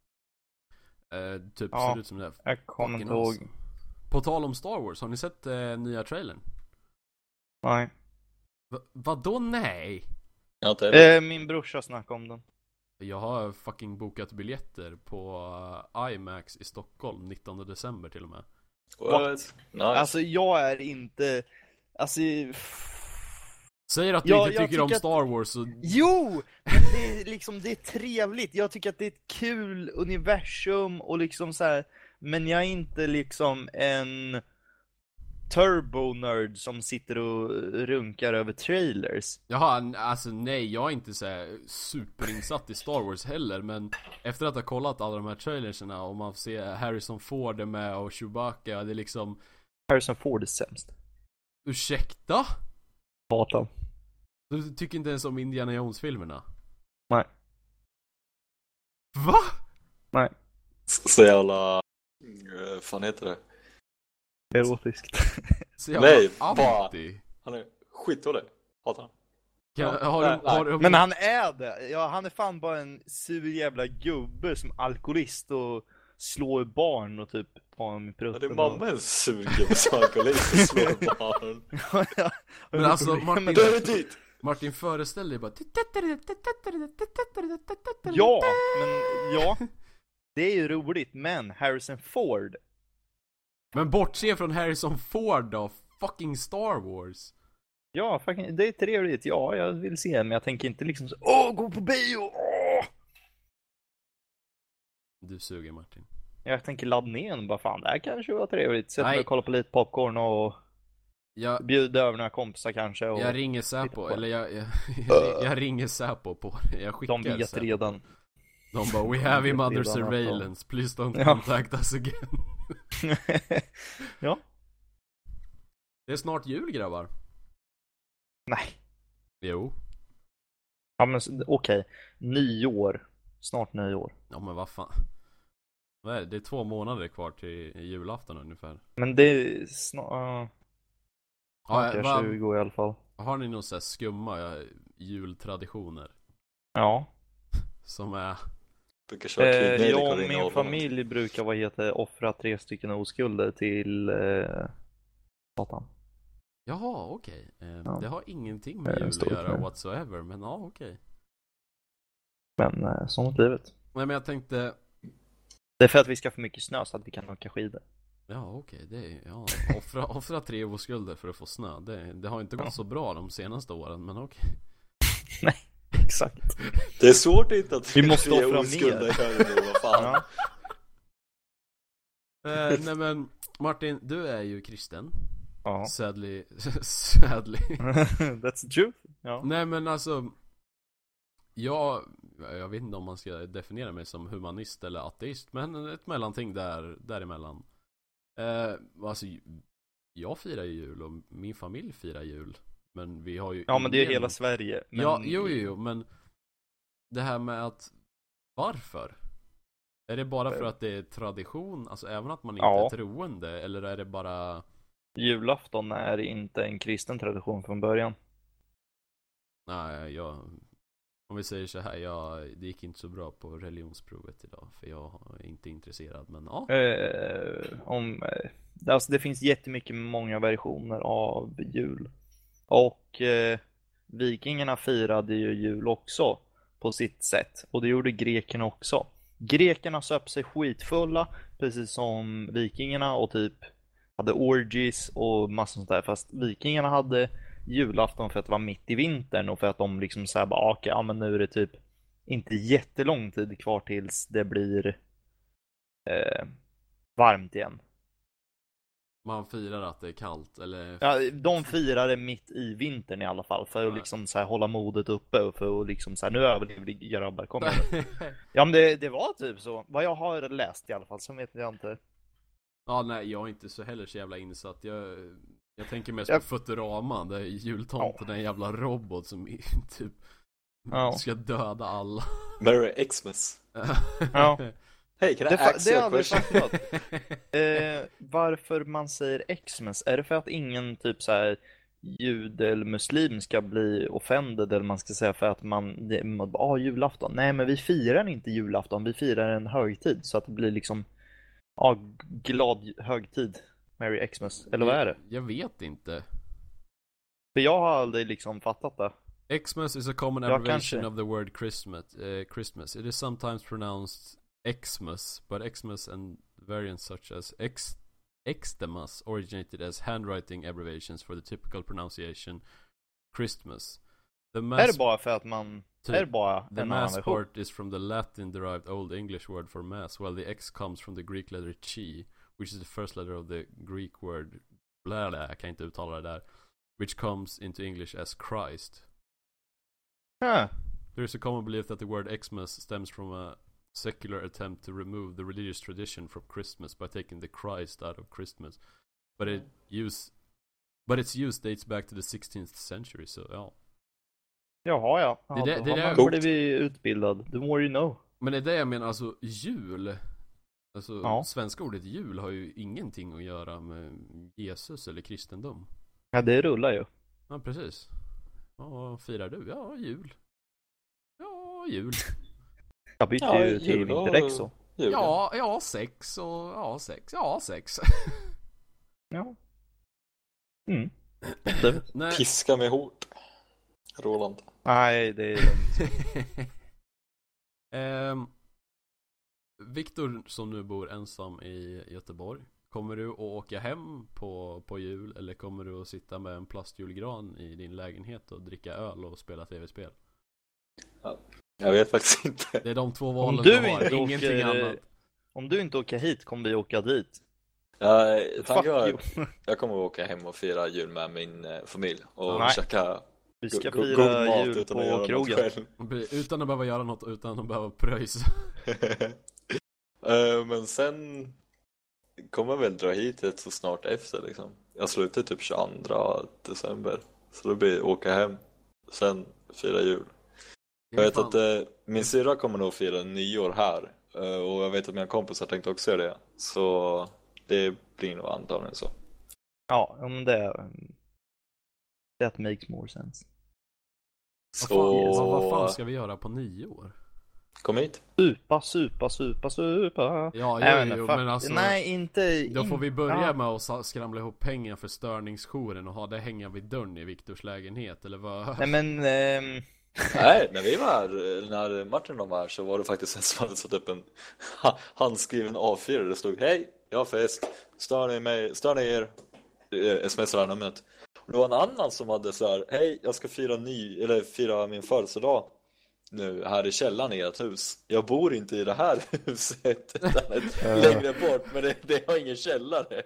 Typ ser ut som det. Jag kommer inte ihåg. Awesome. På tal om Star Wars, har ni sett nya trailern? Nej. Vadå nej? Min brorsa snackade om den. Jag har fucking bokat biljetter på IMAX i Stockholm 19 december till och med. What? Nice. Alltså jag är inte... Alltså... Säger att du inte tycker om Star Wars och... Jo! Men det är liksom, det är trevligt. Jag tycker att det är ett kul universum och liksom så här. Men jag är inte liksom en turbo-nörd som sitter och runkar över trailers. Jaha, alltså nej, jag är inte så här superinsatt i Star Wars heller. Men efter att ha kollat alla de här trailerserna och man får se Harrison Ford är med och Chewbacca, det är liksom... Harrison Ford är sämst. Ursäkta? Hatar. Du tycker inte ens om Indiana Jones-filmerna? Nej. Va? Nej. Så jävla... fan heter det? Erotiskt. Nej, bara... Han är skitdålig. Hatar han. Men han är det. Ja, han är fan bara en sur jävla gubbe som alkoholist och slår barn och typ har dem i prutten. Det är mamma en sur gubbe som alkoholist och slår barn. Men alltså Martin föreställ dig bara... Ja, men ja. Det är ju roligt, men Harrison Ford. Men bortse från Harrison Ford då. Fucking Star Wars. Ja, fucking, det är trevligt. Ja, jag vill se, men jag tänker inte liksom så, gå på bio! Du suger, Martin. Jag tänker ladda ner den, bara fan, det här kanske var trevligt. Sätta mig och kolla på lite popcorn och bjuda över några kompisar kanske. Och jag ringer Säpo, eller jag ringer Säpo på det. Jag skickar de vet Säpo. Redan. De bara, we have him under surveillance. Please don't contact us again. Ja. Det är snart jul, grabbar. Nej. Jo. Ja, men okej. Nyår. Snart nyår. Ja, men vad fan. Vad är det? Det är 2 månader kvar till julafton ungefär. Men det är snart... Ja, 20 i alla fall. Har ni någon så här skumma jultraditioner? Ja. Som är... Jag och min familj brukar offra 3 stycken oskulder till Satan. Jaha, okej. Ja. Det har ingenting med jul att göra whatsoever, men ja, okej. Men sånt livet. Nej, men jag tänkte... Det är för att vi ska få mycket snö så att vi kan åka skidor. Ja, okej. Det är, ja, offra 3 oskulder för att få snö. Det har inte gått så bra de senaste åren, men okej. Nej, exakt. Det är svårt inte att vi måste offra mer. Vad fan. Nej, men Martin, du är ju kristen. Ja. Sadly. That's the truth. Ja. Nej, men alltså... Jag vet inte om man ska definiera mig som humanist eller ateist, men ett mellanting däremellan. Alltså, jag firar jul och min familj firar jul. Men vi har ju... Ja, men det är hela Sverige. Men... Ja, jo, men det här med att... Varför? Är det bara för att det är tradition? Alltså även att man inte är troende? Eller är det bara... Julafton är inte en kristen tradition från början. Nej, om vi säger så här, det gick inte så bra på religionsprovet idag. För jag är inte intresserad, men ja. Alltså det finns jättemycket många versioner av jul. Och vikingarna firade ju jul också på sitt sätt. Och det gjorde grekerna också. Grekerna söp sig skitfulla, precis som vikingarna, och typ hade orgies och massor sånt där. Fast vikingarna hade julafton för att det var mitt i vintern och för att de liksom såhär bara, okej, ja men nu är det typ inte jättelång tid kvar tills det blir varmt igen. Man firar att det är kallt, eller? Ja, de firar det mitt i vintern i alla fall, för att liksom så här hålla modet uppe och för att liksom så här, nu överlever det, grabbar, kom igen. Ja, men det var typ så, vad jag har läst i alla fall, så vet jag inte. Ja, nej, jag är inte så heller så jävla insatt. Jag tänker mest på Futurama, där jultomten är en jävla robot som typ ska döda alla. Merry Xmas. Ja. Hej, kan det är aldrig fattat. Varför man säger Xmas? Är det för att ingen typ så här jude eller muslim ska bli offended, eller man ska säga för att julafton? Nej, men vi firar inte julafton, vi firar en högtid så att det blir liksom glad högtid. Merry Xmas, eller vad är det? Jag vet inte. För jag har aldrig liksom fattat det. Xmas is a common abbreviation of the word Christmas. It is sometimes pronounced Xmas, but Xmas and variants such as Xmas originated as handwriting abbreviations for the typical pronunciation Christmas. Är det bara för att man... The mass part is from the Latin derived Old English word for mass, while the X comes from the Greek letter chi, which is the first letter of the Greek word jag kan inte uttala det där, which comes into English as Christ. There is a common belief that the word Xmas stems from a secular attempt to remove the religious tradition from Christmas by taking the Christ out of Christmas, but its use dates back to the 16th century, so ja. Jaha, ja. Det borde vi utbildad. The more you know. Men det är det jag menar, alltså jul. Alltså svenska ordet jul har ju ingenting att göra med Jesus eller kristendom. Ja, det rullar ju. Ja, precis. Ja, vad firar du? Ja, jul. Ja, jul. Jag bytte ju till vinterdäck så. Ja, sex och sex. Ja. Piska med hårt. Roland. Nej, det är lugnt. Viktor som nu bor ensam i Göteborg, kommer du att åka hem på jul eller kommer du att sitta med en plastjulgran i din lägenhet och dricka öl och spela tv-spel? Ja, jag vet faktiskt inte. Det är de två valen du har, inte ingenting annat. Om du inte åker hit kommer vi åka dit. Jag kommer att åka hem och fira jul med min familj och käka vi ska god fira mat jul utan att på göra krogen. något själv. Utan att behöva göra något, utan att behöva pröjsa. Men sen kommer jag väl dra hit ett så snart efter liksom. Jag slutar typ 22 december. Så då blir åka hem. Sen fira jul. Jag vet att min syrra kommer nog fira nyår här. Och jag vet att mina kompisar tänkte också göra det. Så det blir nog antagligen så. Ja, men that makes more sense. Så... Vad fan ska vi göra på nyår? Kom hit. Supa. Ja, men alltså... Nej, inte... Då får vi börja med att skramla ihop pengar för störningsjouren och ha det hänga vid dörren i Viktors lägenhet, eller vad? Nej, men... Nej, när vi var här, när Martin var här så var det faktiskt en som hade satt upp en handskriven A4 där det stod: hej, jag har fest, stör ni er, smsar numret. Och det var en annan som hade så här: hej, jag ska fira min födelsedag nu här i källaren i ert hus. Jag bor inte i det här huset utan längre bort, men det har ingen källare.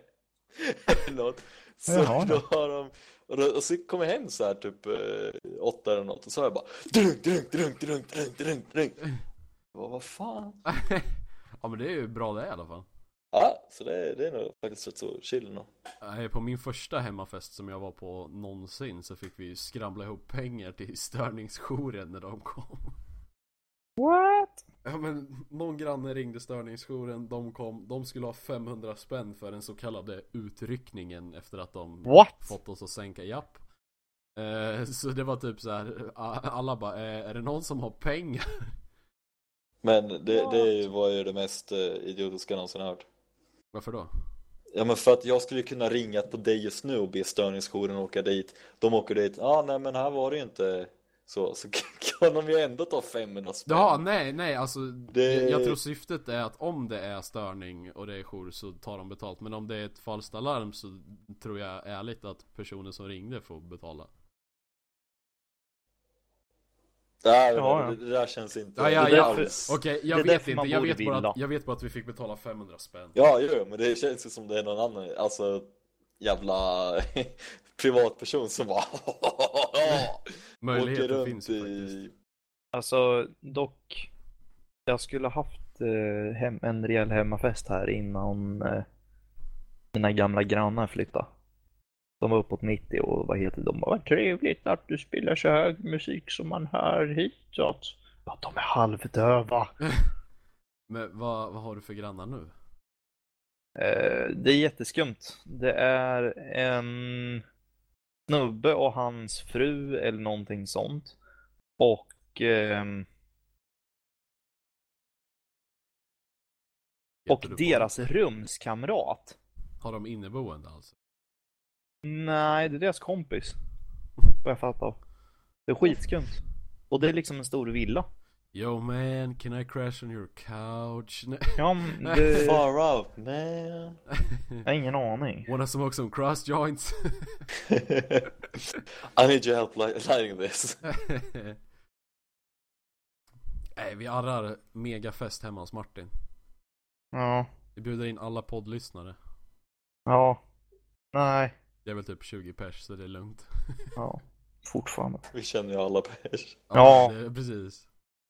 Så då har de... Och så kom jag hem så här typ 8 eller något. Och så har jag bara drunk. Vad fan? Ja, men det är ju bra det i alla fall. Ja, så det är nog faktiskt rätt så chill nu. På min första hemmafest som jag var på någonsin så fick vi skramla ihop pengar till störningsjouren när de kom. What? Ja, men någon granne ringde störningsjouren, de kom, de skulle ha 500 spänn för den så kallade utryckningen efter att de fått oss att sänka japp. Så det var typ så här, alla bara, är det någon som har pengar? Men det var ju det mest idiotiska någonsin hört. Varför då? Ja, men för att jag skulle kunna ringa på dig just nu och be störningsjouren åka dit. De åker dit, nej men här var det ju inte så kan de ju ändå ta 500 spänn. Ja, nej, alltså jag tror syftet är att om det är störning och det är jour så tar de betalt. Men om det är ett falskt alarm så tror jag ärligt att personen som ringde får betala. Det där känns inte alls. Okej, jag vet inte. Jag vet bara att vi fick betala 500 spänn. Ja, men det känns ju som det är någon annan, alltså jävla privatperson som bara möjligheten finns faktiskt. Alltså dock, jag skulle haft en rejäl hemmafest här innan mina gamla grannar flyttade. De var uppåt 90 och var helt, de bara: vad trevligt att du spelar så hög musik som man hör hitåt. Ja, de är halvdöva. Men vad har du för grannar nu? Det är jätteskumt. Det är en snubbe och hans fru eller någonting sånt. Och deras rumskamrat. Har de inneboende alltså? Nej, det är deras kompis. Vad jag fattar. Det är skitskumt. Och det är liksom en stor villa. Yo man, can I crash on your couch? Ja, det... Far out, man. Jag har ingen aning. Wanna smoke some cross joints? I need your help lighting this. Nej, vi arrar megafest hemma hos Martin. Ja. Vi bjuder in alla poddlyssnare. Ja. Nej. Det är väl typ 20 pers så det är lugnt. Ja, fortfarande. Vi känner ju alla pers. Ja. Precis.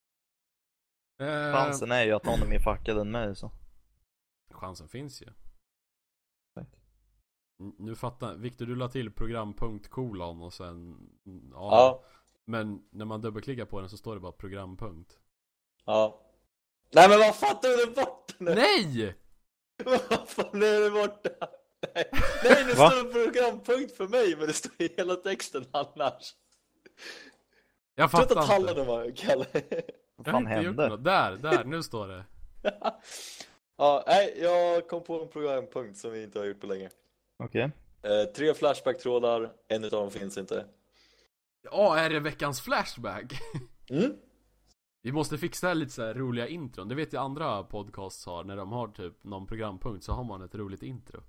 Chansen är ju att någon är mer fackad än mig så. Chansen finns ju. Tack. Nu fattar Victor, du la till program.kolon och sen ja. Men när man dubbelklickar på den så står det bara programpunkt. Ja. Nej, men vad fattar du bort nu? Nej! Vad fan är det borta? Nej, det står en programpunkt för mig, men det står i hela texten annars. Jag fattar inte. Tallarna var Kalle. Vad fan hände? Där, nu står det. Ja, nej, jag kom på en programpunkt som vi inte har gjort på länge. Okej. 3 flashback-trådar, en utav dem finns inte. Ja, är det veckans flashback? Vi måste fixa lite så här roliga intron. Det vet jag andra podcasts har. När de har typ någon programpunkt så har man ett roligt intro.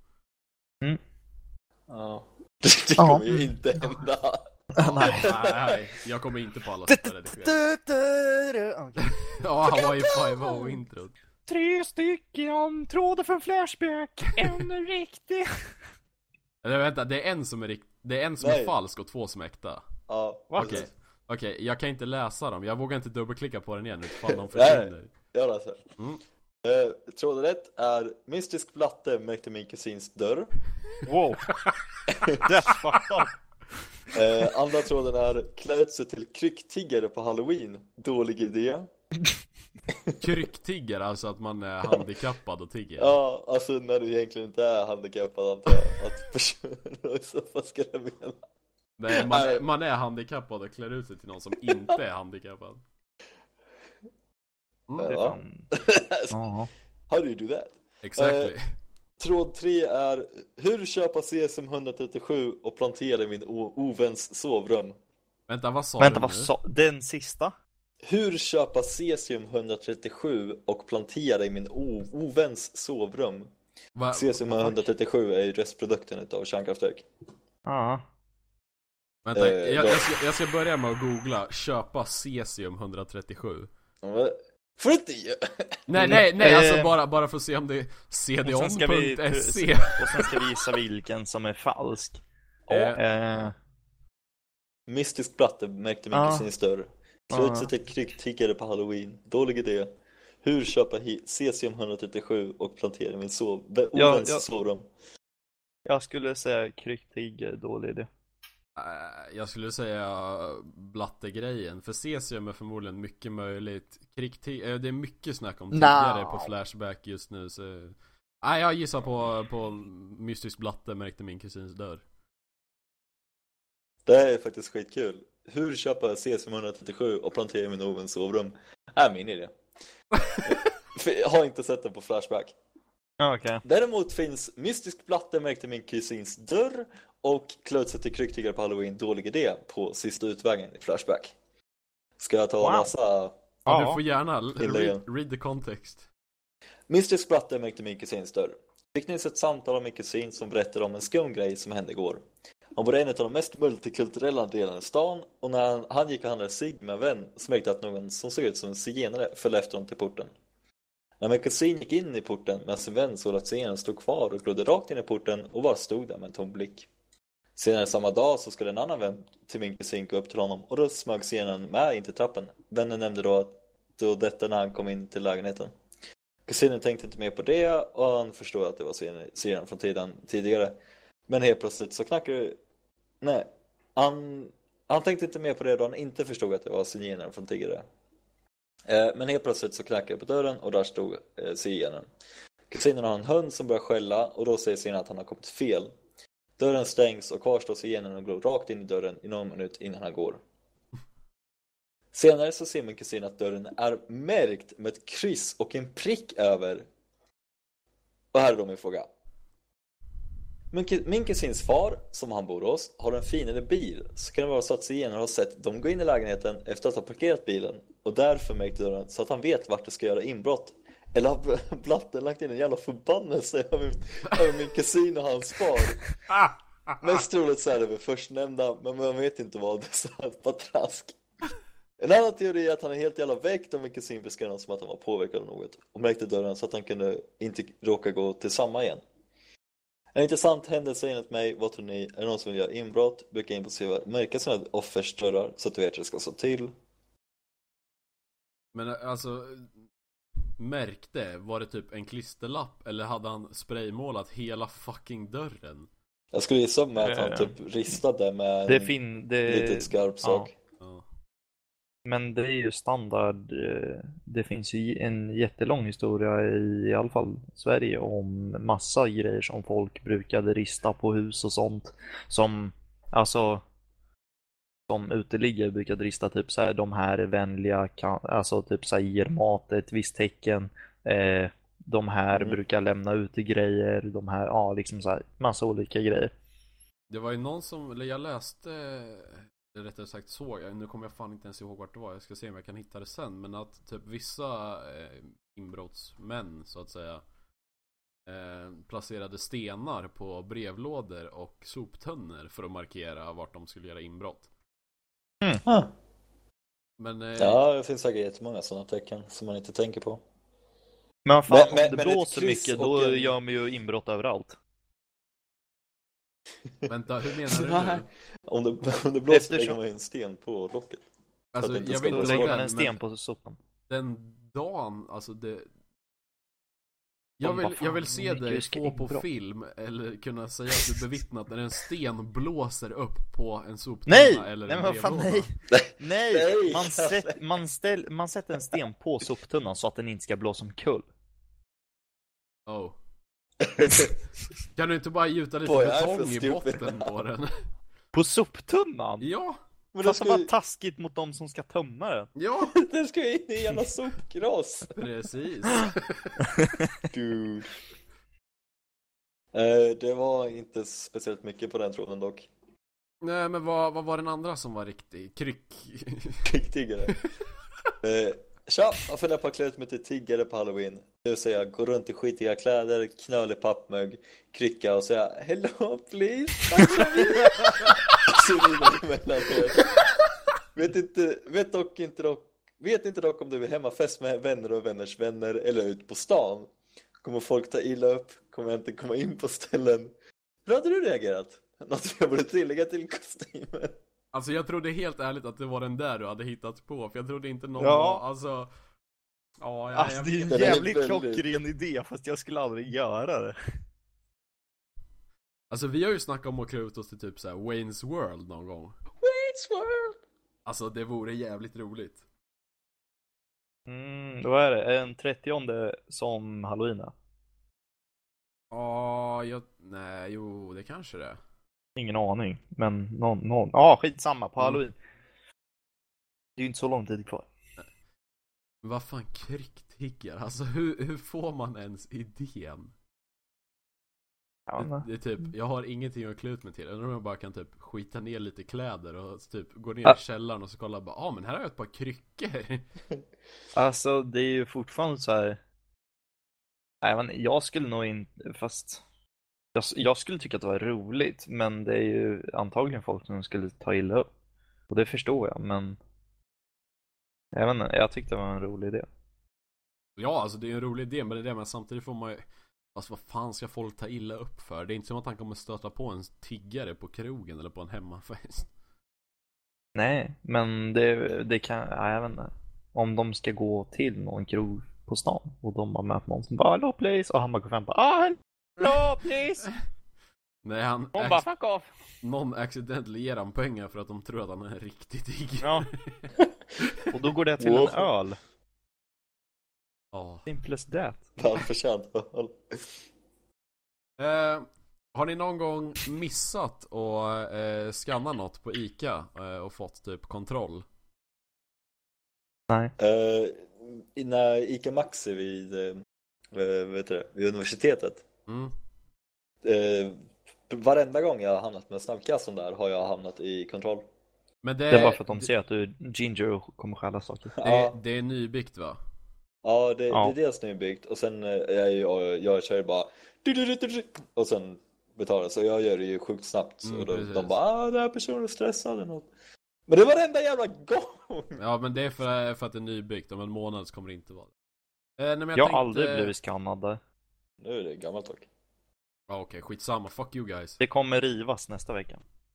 Ja. Det kommer ju inte hända. Nej, jag kommer inte på alla sätt att redigera. Ja, Hawaii 5-0 introt. 3 stycken trådar från Flashback. En riktig. Eller vänta, det är en som är det är en som är falsk och 2 som är äkta. Ja. Okej, jag kan inte läsa dem. Jag vågar inte dubbelklicka på den igen utifall de försvinner. Jag läser. Tråd 1 är mystisk blatte märkte min kusins dörr. Wow. That's fucked up. Andra tråden är klät sig till krycktiggare på Halloween. Dålig idé. Krycktiggare, alltså att man är handikappad och tigger. Ja, alltså när du egentligen inte är handikappad antar jag att personer i så fall ska det mena. Nej, man är handikappad och klär ut sig till någon som inte är handikappad. Ja. How do you do that? Exactly. Tråd 3 är hur köpa cesium 137 och plantera i min oväns sovrum. Vänta, vad sa Vänta, du vad nu? sa den sista? Hur köpa cesium 137 och plantera i min oväns sovrum. Cesium 137 är ju restprodukten utav kärnkraftverk. Ja. Vänta, jag ska börja med att googla köpa cesium 137. Får inte ju. Nej, alltså bara för att se om det är cdon.se. Och sen ska vi gissa vilken som är falsk. Mystisk platte märkte min kusins dörr. Klä sig till krycktiggare på Halloween. Dålig idé. Hur köpa cesium 137 och plantera min oväns sovrum. Jag skulle säga krycktiggare, dålig idé. Jag skulle säga blattegrejen. För cesium är förmodligen mycket möjligt. Det är mycket snack om tidigare på Flashback just nu så... Nej, jag gissar på mystisk blatte märkte min kusins dörr. Det är faktiskt skitkul. Hur köpa cesium 137 och plantera min oväns sovrum är min idé. Jag har inte sett den på Flashback. Okay. Däremot finns mystisk platte märkte min kusins dörr och klöt sig till krycktiggare på Halloween. Dålig idé på sista utvägen i Flashback. Ska jag ta och läsa? Ja, du får gärna read the context. Mystisk platte märkte min kusins dörr. Fick nyss ett samtal av min kusin som berättade om en skum grej som hände igår. Han bodde en av de mest multikulturella delarna i stan och när han gick och handlade cigg med en vän så märkte att någon som såg ut som en zigenare följde efter honom till porten. När min kusin gick in i porten med sin vän såg att zigenaren stod kvar och glodde rakt in i porten och bara stod där med en tom blick. Senare samma dag så skulle en annan vän till min kusin gå upp till honom och då smög zigenaren med in till trappen. Vännen nämnde då detta när han kom in till lägenheten. Kusinen tänkte inte mer på det och han förstod att det var zigenaren från tidigare. Men helt plötsligt så knackade... Nej, han tänkte inte mer på det då han inte förstod att det var zigenaren från tidigare. Men helt plötsligt så knackade det på dörren och där stod zigenaren. Kusinen har en hund som börjar skälla och då säger zigenaren att han har kommit fel. Dörren stängs och kvar står zigenaren och går rakt in i dörren i någon minut innan han går. Senare så ser min kusin att dörren är märkt med ett kryss och en prick över. Och här är då min fråga. Min kusins far, som han bor hos, har en finare bil. Så kan det vara så att zigenaren har sett dem gå in i lägenheten efter att ha parkerat bilen. Och därför märkte dörren så att han vet vart det ska göra inbrott. Eller har blatten lagt in en jävla förbannelse över min kusin och hans far. Mest troligt så är det väl förstnämnda, men man vet inte vad det är så här patrask. En annan teori är att han är helt jävla väckt och min kusin beskrev honom som att han var påverkad av något. Och märkte dörren så att han kunde inte råka gå till samma igen. En intressant händelse enligt mig, vad tror ni? Är det någon som vill göra inbrott? Brukar impulsiva märka sina offers dörrar så att du vet att det ska stå till. Men alltså, märkte, var det typ en klisterlapp eller hade han spraymålat hela fucking dörren? Jag skulle gissa med att han typ ristade med en litet skarp sak. Ja. Men det är ju standard. Det finns ju en jättelång historia i alla fall Sverige om massa grejer som folk brukade rista på hus och sånt. Som, alltså, som uteliggare brukade rista typ så här, de här är vänliga, alltså typ så här, ger mat ett visst tecken. De här brukar lämna ut i grejer. De här, ja liksom så här, massa olika grejer. Det var ju någon som, eller jag läste rättare sagt såg jag, nu kommer jag fan inte ens ihåg vart det var, jag ska se om jag kan hitta det sen, men att typ vissa inbrottsmän så att säga placerade stenar på brevlådor och soptunnor för att markera vart de skulle göra inbrott. Men, ja, det finns säkert jättemånga sådana tecken som man inte tänker på. Men fan, Men om det blåser mycket, då gör man ju inbrott överallt. Vänta, hur menar du nu? Om det blåser lägger man ju en sten på locket. Alltså, jag jag vill vill Då lägger inte man en sten på sopan. den dagen, alltså det... Vad Jag vill fan, se mycket dig ska få på inbrott. film eller kunna säga att du bevittnat när en sten blåser upp på en soptunna Nej! eller Nej en men vad fan, brevlåda. nej! Nej! Man sätter en sten på soptunnan så att den inte ska blåsa omkull. Oh. Kan du inte bara gjuta lite Vad är det betong för i botten stupid? på den? På soptunnan? Ja, Men Fast det var taskigt mot de som ska tömma den. ja, den ska ju in i en jävla sopgras. precis. Dude. Det var inte speciellt mycket på den tråden dock. Nej, men vad var den andra som var riktig? Tiggare. Tja, jag funderar på att klä ut mig till tiggare på Halloween. Det vill säga gå runt i skitiga kläder, knölig pappmögg, krycka och säga hello please. Så vidare mellan er. Vet inte dock om du är hemmafest med vänner och vänners vänner eller ut på stan. Kommer folk ta illa upp? Kommer jag inte komma in på ställen? Hur hade du reagerat? Något jag borde tillägga till kostymen. Alltså jag trodde helt ärligt att det var den där du hade hittat på. För jag trodde inte någon Ja. var, alltså... Ja, Alltså det är en Den är jävligt väldigt- klockren idé, fast jag skulle aldrig göra det. Alltså vi har ju snackat om att klä ut oss till typ såhär Wayne's World någon gång. Wayne's World! Alltså det vore jävligt roligt. Då är det en 30:e som Halloween är. Ja, nej, jo, det kanske det är. Ingen aning, men någon. Ja, skitsamma på Halloween. Det är ju inte så lång tid kvar. Men vad fan, krycktiggar? Alltså hur får man ens idén? Ja, Det är typ, jag har ingenting att klä ut mig till. Undrar om jag bara kan typ skita ner lite kläder och typ gå ner Ja. i källaren och så kolla bara, men här har jag ett par kryckor. alltså det är ju fortfarande så här. Nej, men jag skulle nog inte, fast jag skulle tycka att det var roligt, men det är ju antagligen folk som skulle ta illa upp. Och det förstår jag, men jag vet inte, jag tyckte det var en rolig idé. Ja, alltså det är en rolig idé, men det är det, men samtidigt får man ju... Alltså vad fan ska folk ta illa upp för? Det är inte som att han kommer stöta på en tiggare på krogen eller på en hemmafest. Nej, men det kan, ja, jag vet inte. Om de ska gå till någon krog på stan och de bara möter någon som bara hello please, och han bara går fram och bara hello please. Nej, Hon bara fuck off. någon accidentally ger han pengar för att de tror att han är en riktig tiggare. Ja. Och då går det till en öl. Ja. Simple as that. Välförtjänt. Har ni någon gång missat att scanna något på ICA och fått typ kontroll? Nej. När Ica Maxi vid universitetet. Varenda gång jag har hamnat med snabbkassan där har jag hamnat i kontroll. Men Det är bara för att de ser att du är ginger och kommer stjäla saker. det är nybyggt, va? Ja, det är dels nybyggt och sen jag kör bara och sen betalar, så jag gör det ju sjukt snabbt, så de bara den här personen är stressad eller något. Men det var varenda jävla gång. Ja, men det är för att det är nybyggt. Om en månad så kommer det inte vara det. Nej, men jag har aldrig blivit skannad där. Nu är det gammalt dock. Ja, okej, skitsamma, fuck you guys. Det kommer rivas nästa vecka.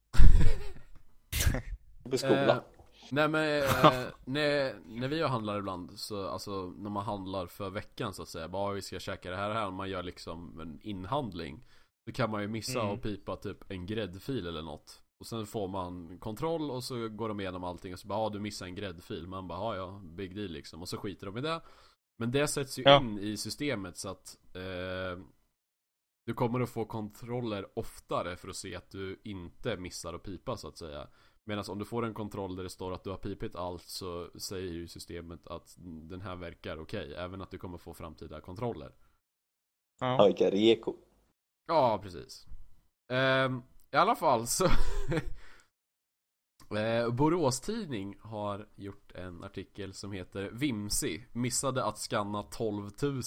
På skolan. Nej, men när vi handlar ibland, så alltså när man handlar för veckan så att säga, bara vi ska käka det här, man gör liksom en inhandling, så kan man ju missa och pipa typ en gräddfil eller något. Och sen får man kontroll och så går de igenom allting och så bara, du missar en gräddfil. Man bara, ja, big deal liksom. Och så skiter de i det. Men det sätts ju in i systemet så att du kommer att få kontroller oftare för att se att du inte missar att pipa så att säga. Medan om du får en kontroll där det står att du har pipit allt, så säger ju systemet att den här verkar okej. Även att du kommer få framtida kontroller. Ja, vilka reko. Ja, precis. I alla fall så Borås Tidning har gjort en artikel som heter Vimsi missade att scanna 12 000.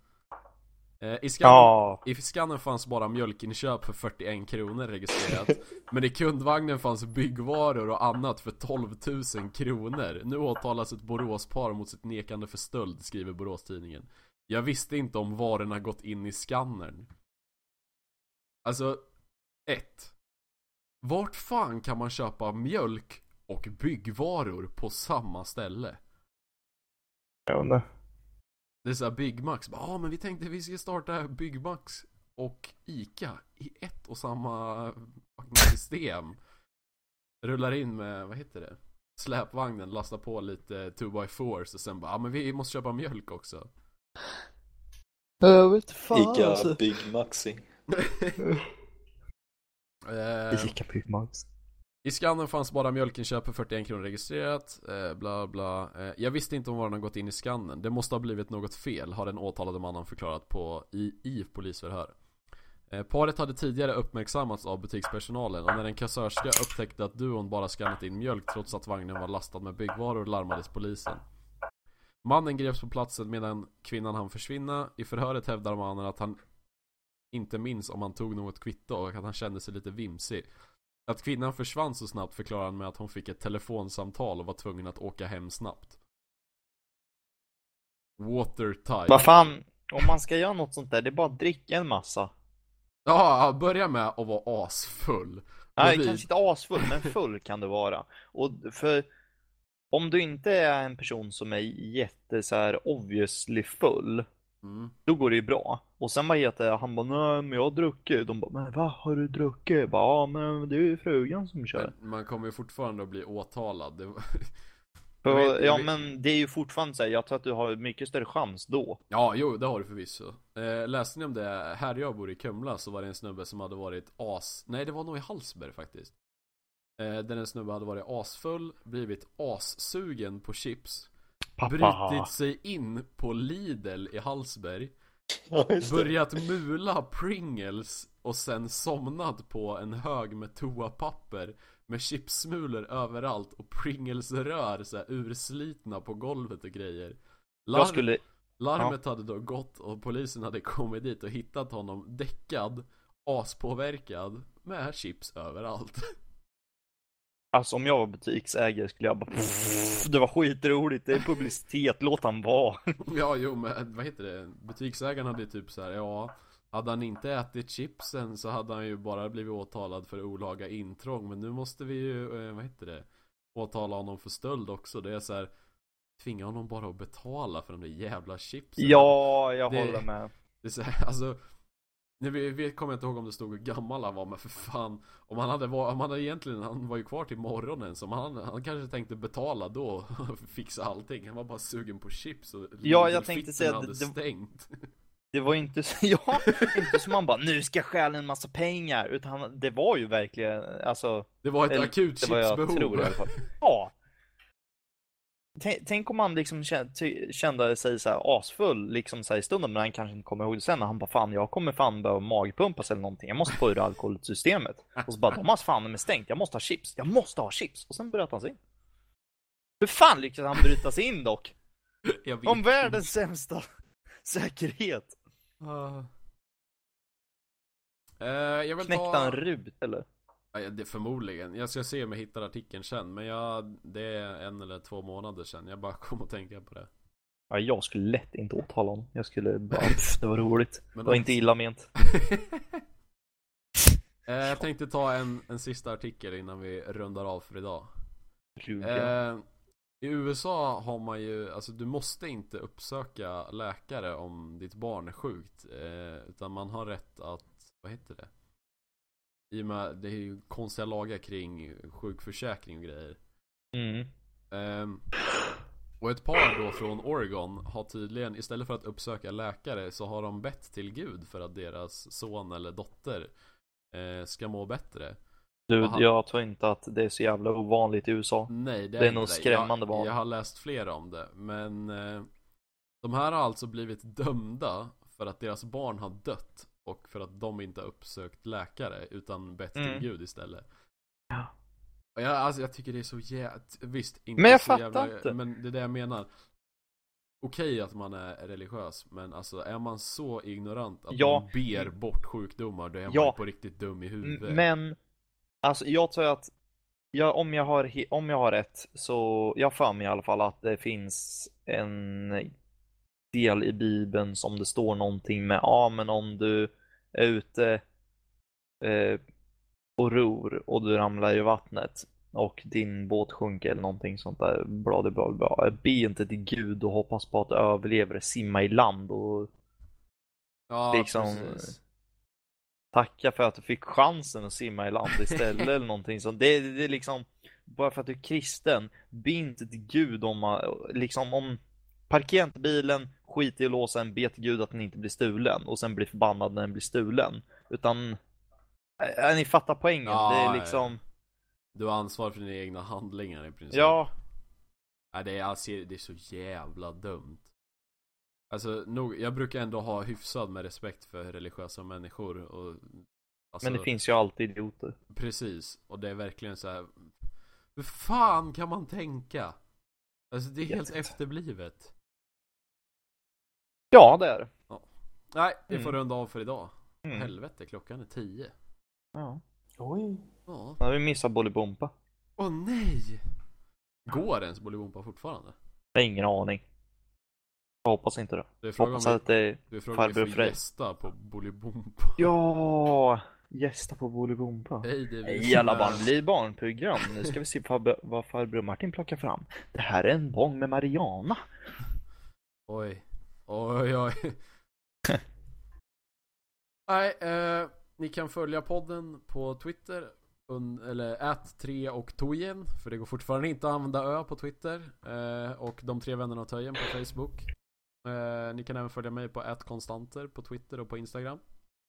I skannen fanns bara mjölkinköp för 41 kronor registrerat. Men i kundvagnen fanns byggvaror och annat för 12 000 kronor. Nu åtalas ett Boråspar mot sitt nekande för stöld, skriver Borås Tidningen. Jag visste inte om varorna gått in i skannern. Alltså, 1. Vart fan kan man köpa mjölk och byggvaror på samma ställe? Jag undrar. Det är såhär Byggmax. Men vi tänkte vi ska starta Byggmax och Ica i ett och samma system. Rullar in med, vad heter det? Släpvagnen, lastar på lite 2x4s och sen bara, men vi måste köpa mjölk också. Jag vet fan. Ica alltså. Byggmaxi. Ica Byggmax. I skannen fanns bara mjölkinköp för 41 kronor registrerat, bla bla. Jag visste inte om varorna gått in i skannen. Det måste ha blivit något fel, har den åtalade mannen förklarat i polisförhör. Paret hade tidigare uppmärksammats av butikspersonalen, och när en kassörska upptäckte att duon bara skannat in mjölk trots att vagnen var lastad med byggvaror larmades polisen. Mannen greps på platsen medan kvinnan hann försvinna. I förhöret hävdar mannen att han inte minns om han tog något kvitto och att han kände sig lite vimsig. Att kvinnan försvann så snabbt förklarar han med att hon fick ett telefonsamtal och var tvungen att åka hem snabbt. Watertight. Vad fan, om man ska göra något sånt där, det är bara att dricka en massa. Ja, börja med att vara asfull. Nej, kanske inte asfull, men full kan det vara. Och för om du inte är en person som är jätte så här obviously full, då går det ju bra. Och sen vad heter han bara, nej men jag har druckit. De bara, men vad har du druckit? Bara, ja men det är ju frugan som kör. Men man kommer ju fortfarande att bli åtalad. Men det är ju fortfarande så här, jag tror att du har mycket större chans då. Ja, jo, det har du förvisso. Läste ni om det? Här jag bor i Kumla så var det en snubbe som hade varit nej, det var nog i Hallsberg faktiskt. Där en snubbe hade varit asfull, blivit assugen på chips, brutit sig in på Lidl i Hallsberg, börjat mula Pringles och sen somnat på en hög med toapapper med chipsmulor överallt och Pringles-rör så här urslitna på golvet och grejer. Larmet hade då gått och polisen hade kommit dit och hittat honom däckad, aspåverkad med chips överallt. Alltså om jag var butiksägare skulle jag bara det var skitroligt, det är publicitet, låt han vara. Ja, jo, men vad heter det? Butiksägaren hade typ så här, ja, hade han inte ätit chipsen så hade han ju bara blivit åtalad för olaga intrång. Men nu måste vi ju, vad heter det? Åtala honom för stöld också. Det är så här, tvinga honom bara att betala för de där jävla chipsen. Ja, jag håller med. Det är så här, alltså vi kommer inte ihåg om det stod hur gammal han var, men för fan, om han hade egentligen, han var ju kvar till morgonen, så han kanske tänkte betala då och fixa allting. Han var bara sugen på chips och jag tänkte säga att stängt. Det var inte så, inte som man bara, nu ska jag stjäla en massa pengar, utan det var ju verkligen, alltså det var ett akut chipsbehov. Ja. Tänk om man liksom kände sig så här asfull liksom så här i stunden, men han kanske inte kommer ihåg det sen, när han bara, fan jag kommer fan behöva magpumpas eller någonting, jag måste få ur alkoholsystemet. Och så bara, de har fan med stängt, jag måste ha chips. Och sen bröt han sig in. Hur fan lyckades han bryta sig in dock? Om världens sämsta säkerhet. Jag vill knäckte han rut eller? Ja, det förmodligen. Jag ska se om jag hittar artikeln sen. Men det är 1 eller 2 månader sedan. Jag bara kom och tänka på det. Ja, jag skulle lätt inte åtala honom. Jag skulle bara, det var roligt. Men det var inte illa ment. Jag tänkte ta en sista artikel innan vi rundar av för idag. I USA har man ju, alltså du måste inte uppsöka läkare om ditt barn är sjukt. Utan man har rätt att, vad heter det? I och med, det är ju konstiga lagar kring sjukförsäkring och grejer. Och ett par då från Oregon har tydligen, istället för att uppsöka läkare, så har de bett till Gud för att deras son eller dotter ska må bättre. Jag tror inte att det är så jävla ovanligt i USA. Nej, det är nog skrämmande vanligt. Jag har läst flera om det. Men de här har alltså blivit dömda för att deras barn har dött. Och för att de inte har uppsökt läkare utan bett till Gud istället. Jag tycker det är så visst, inte Men jag så fattar inte. Men det är det jag menar. Okej att man är religiös, men alltså är man så ignorant att man ber bort sjukdomar, då är man på riktigt dum i huvudet. Men alltså jag tror att om jag har rätt, så jag för mig i alla fall att det finns en del i Bibeln som det står någonting med, men om du är ute och ror och du ramlar i vattnet och din båt sjunker eller någonting sånt där, bla. Be inte till Gud och hoppas på att du överlever, simma i land och liksom precis. Tacka för att du fick chansen att simma i land istället eller någonting sånt. Det är liksom, bara för att du är kristen, be inte till Gud om parkera inte bilen, skit i att låsa en, be till Gud att den inte blir stulen och sen blir förbannad när den blir stulen. Utan ni fattar poängen. Det är liksom du har ansvar för dina egna handlingar i princip. Ja. Det är så jävla dumt. Alltså jag brukar ändå ha hyfsad med respekt för religiösa människor och, alltså, men det finns ju alltid idioter. Precis, och det är verkligen så här. Hur fan kan man tänka? Alltså det är helt efterblivet. Ja, det är det. Ja. Nej, vi får runda av för idag. Helvete, klockan är 10. Ja. Oj. Ja. När vi missar Bolibompa. Åh nej! Går ens Bolibompa fortfarande? Jag har ingen aning. Jag hoppas inte det. Du frågar hoppas att det är farbror Frej. Gästa på Bolibompa. Ja, gästa på Bolibompa. Jävla barnprogram. Nu ska vi se vad farbror Martin plockar fram. Det här är en bång med Mariana. Oj. Nej, ni kan följa podden på Twitter eller @3 och Tojen, för det går fortfarande inte att använda ö på Twitter, och de 3 vännerna och Töjen på Facebook. Ni kan även följa mig på @konstanter på Twitter och på Instagram.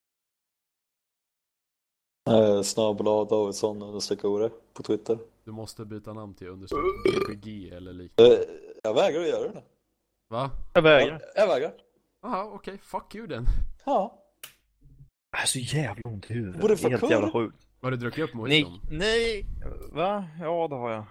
Snabel-A Davidsson _ore på Twitter. Du måste byta namn till _GPG eller liknande. Jag vägrar att göra det. Va? Jag vägrar. Jag vägrar. Jaha, okej, fuck you den. Ja. Jag är så jävla ont i huvudet. Borde Det är helt cool. jävla sjukt. Har du druckit upp mojiton? Nej. Va? Ja, det har jag.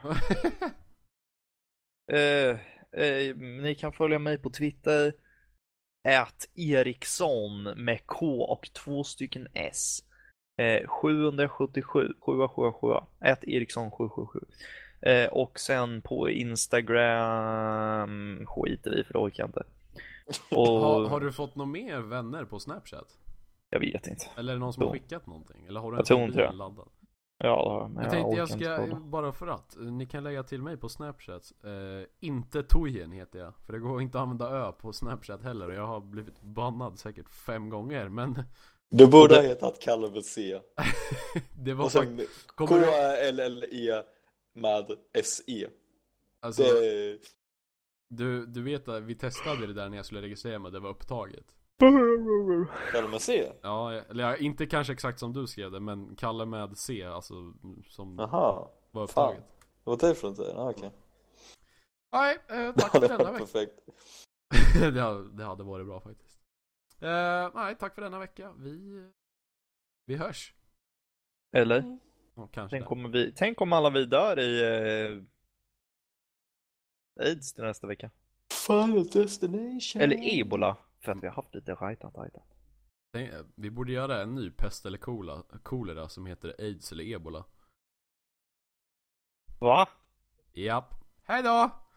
Ni kan följa mig på Twitter @Eriksson med K och 2 stycken S. 777 Eriksson 777. Och sen på Instagram skiter vi, för det orkar jag inte. Och har du fått några mer vänner på Snapchat? Jag vet inte. Eller är det någon som har skickat någonting? Eller har du jag tror inte det. laddad? Ja, men jag tänkte jag ska, bara för att ni kan lägga till mig på Snapchat. Inte Tojen heter jag, för det går inte att använda ö på Snapchat heller, och jag har blivit bannad säkert 5 gånger, men du borde ha hetat Kalle med C. det var och sen KLLE med SE. Alltså, du vet att vi testade det där när jag skulle registrera mig, det var upptaget. Kalle med C? Ja, eller inte kanske exakt som du skrev det, men Kalle med C, alltså som Aha, var upptaget. Fan. Vad är det för någonting? Okej. Nej, tack för denna vecka. Perfekt. det hade varit bra faktiskt. Nej, tack för denna vecka. Vi hörs. Eller? Kanske. Tänk om alla vi dör i AIDS till nästa vecka. Final destination. Eller Ebola. För att vi har haft lite rajtat. Vi borde göra en ny pest eller kolera som heter AIDS eller Ebola. Va? Japp. Hej då!